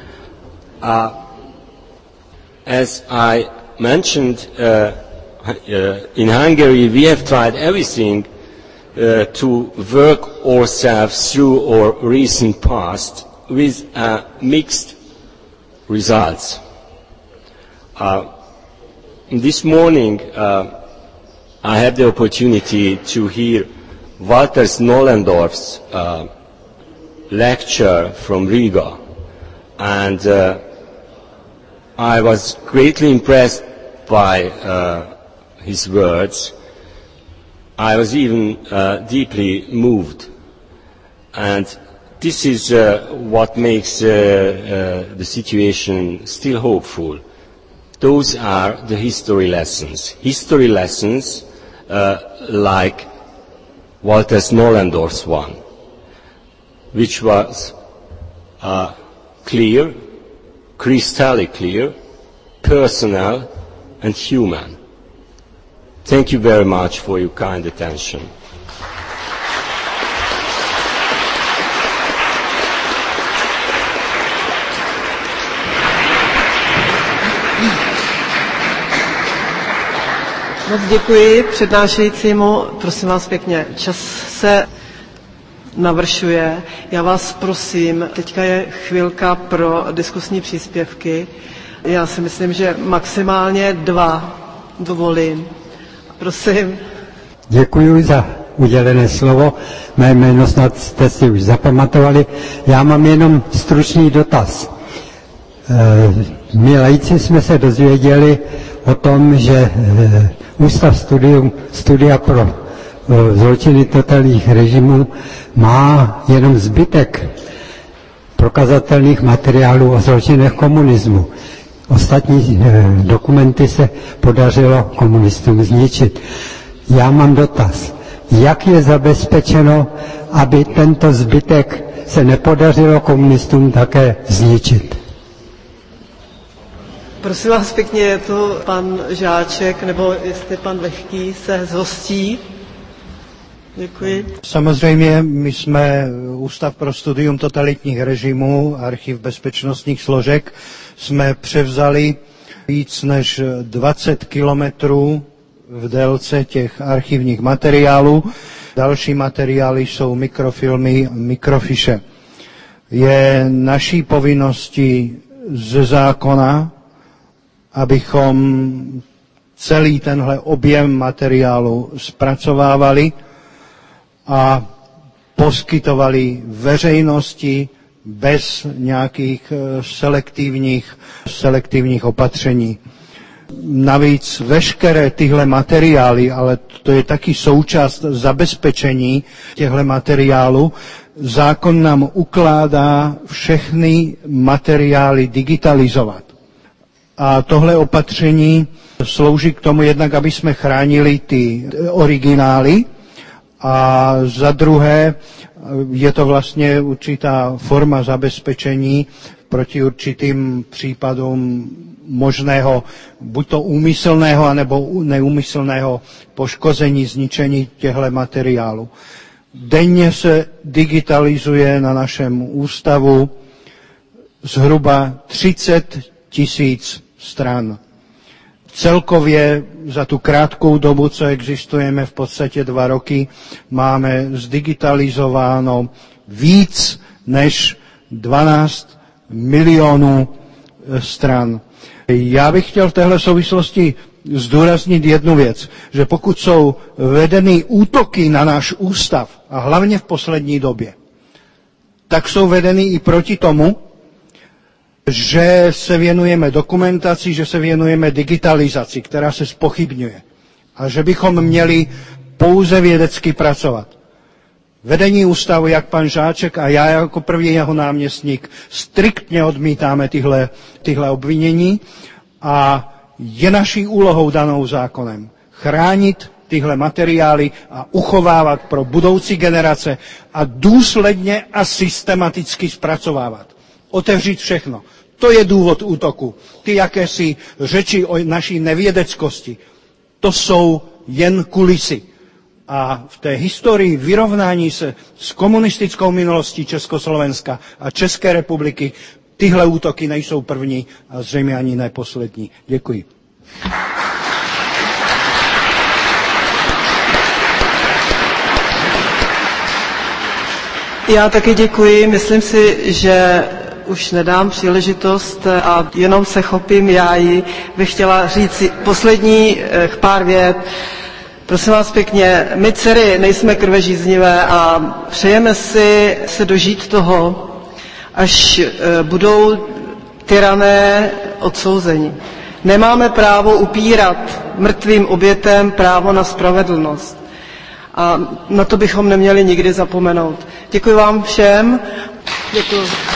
As I mentioned, in Hungary we have tried everything to work ourselves through our recent past with mixed results. This morning I had the opportunity to hear Walter Nollendorf's lecture from Riga, and I was greatly impressed by his words. I was even deeply moved, and this is what makes the situation still hopeful. Those are the history lessons like Walter Nollendorf's one, which was clear, crystal clear, personal and human. Thank you very much for your kind attention. Moc děkuji přednášejícímu. Prosím vás pěkně, čas se navršuje. Já vás prosím, teďka je chvilka pro diskusní příspěvky. Já si myslím, že maximálně 2 dovolím. Prosím. Děkuji za udělené slovo. Mé jméno snad jste si už zapamatovali. Já mám jenom stručný dotaz. My laici jsme se dozvěděli o tom, že Ústav studia pro zločiny totalitních režimů má jenom zbytek prokazatelných materiálů o zločinech komunismu. Ostatní dokumenty se podařilo komunistům zničit. Já mám dotaz. Jak je zabezpečeno, aby tento zbytek se nepodařilo komunistům také zničit? Prosím vás pěkně, je to pan Žáček, nebo jestli pan Lehký se zhostí. Děkuji. Samozřejmě my jsme Ústav pro studium totalitních režimů, archiv bezpečnostních složek, jsme převzali víc než 20 kilometrů v délce těch archivních materiálů. Další materiály jsou mikrofilmy, mikrofiše. Je naší povinností ze zákona, abychom celý tenhle objem materiálu zpracovávali a poskytovali veřejnosti bez nějakých selektivních opatření. Navíc veškeré tyhle materiály, ale to je taky součást zabezpečení těchto materiálů, zákon nám ukládá všechny materiály digitalizovat. A tohle opatření slouží k tomu jednak, aby jsme chránili ty originály, a za druhé je to vlastně určitá forma zabezpečení proti určitým případům možného buď to úmyslného, anebo neúmyslného poškození, zničení těchto materiálů. Denně se digitalizuje na našem ústavu zhruba 30 000 stran. Celkově za tu krátkou dobu, co existujeme, v podstatě 2 roky, máme zdigitalizováno víc než 12 milionů stran. Já bych chtěl v téhle souvislosti zdůraznit jednu věc, že pokud jsou vedeny útoky na náš ústav, a hlavně v poslední době, tak jsou vedeny i proti tomu, že se věnujeme dokumentaci, že se věnujeme digitalizaci, která se zpochybňuje. A že bychom měli pouze vědecky pracovat. Vedení ústavu, jak pan Žáček a já jako první jeho náměstník, striktně odmítáme tyhle obvinění a je naší úlohou danou zákonem chránit tyhle materiály a uchovávat pro budoucí generace a důsledně a systematicky zpracovávat. Otevřít všechno. To je důvod útoku. Ty jakési řeči o naší nevědeckosti, to jsou jen kulisy. A v té historii vyrovnání se s komunistickou minulostí Československa a České republiky tyhle útoky nejsou první a zřejmě ani ne poslední. Děkuji. Já taky děkuji. Myslím si, že už nedám příležitost a jenom se chopím já ji. Bych chtěla říct posledních pár vět. Prosím vás pěkně, my dcery nejsme krvežíznivé a přejeme si se dožít toho, až budou tyrané odsouzeni. Nemáme právo upírat mrtvým obětem právo na spravedlnost. A na to bychom neměli nikdy zapomenout. Děkuji vám všem. Děkuji.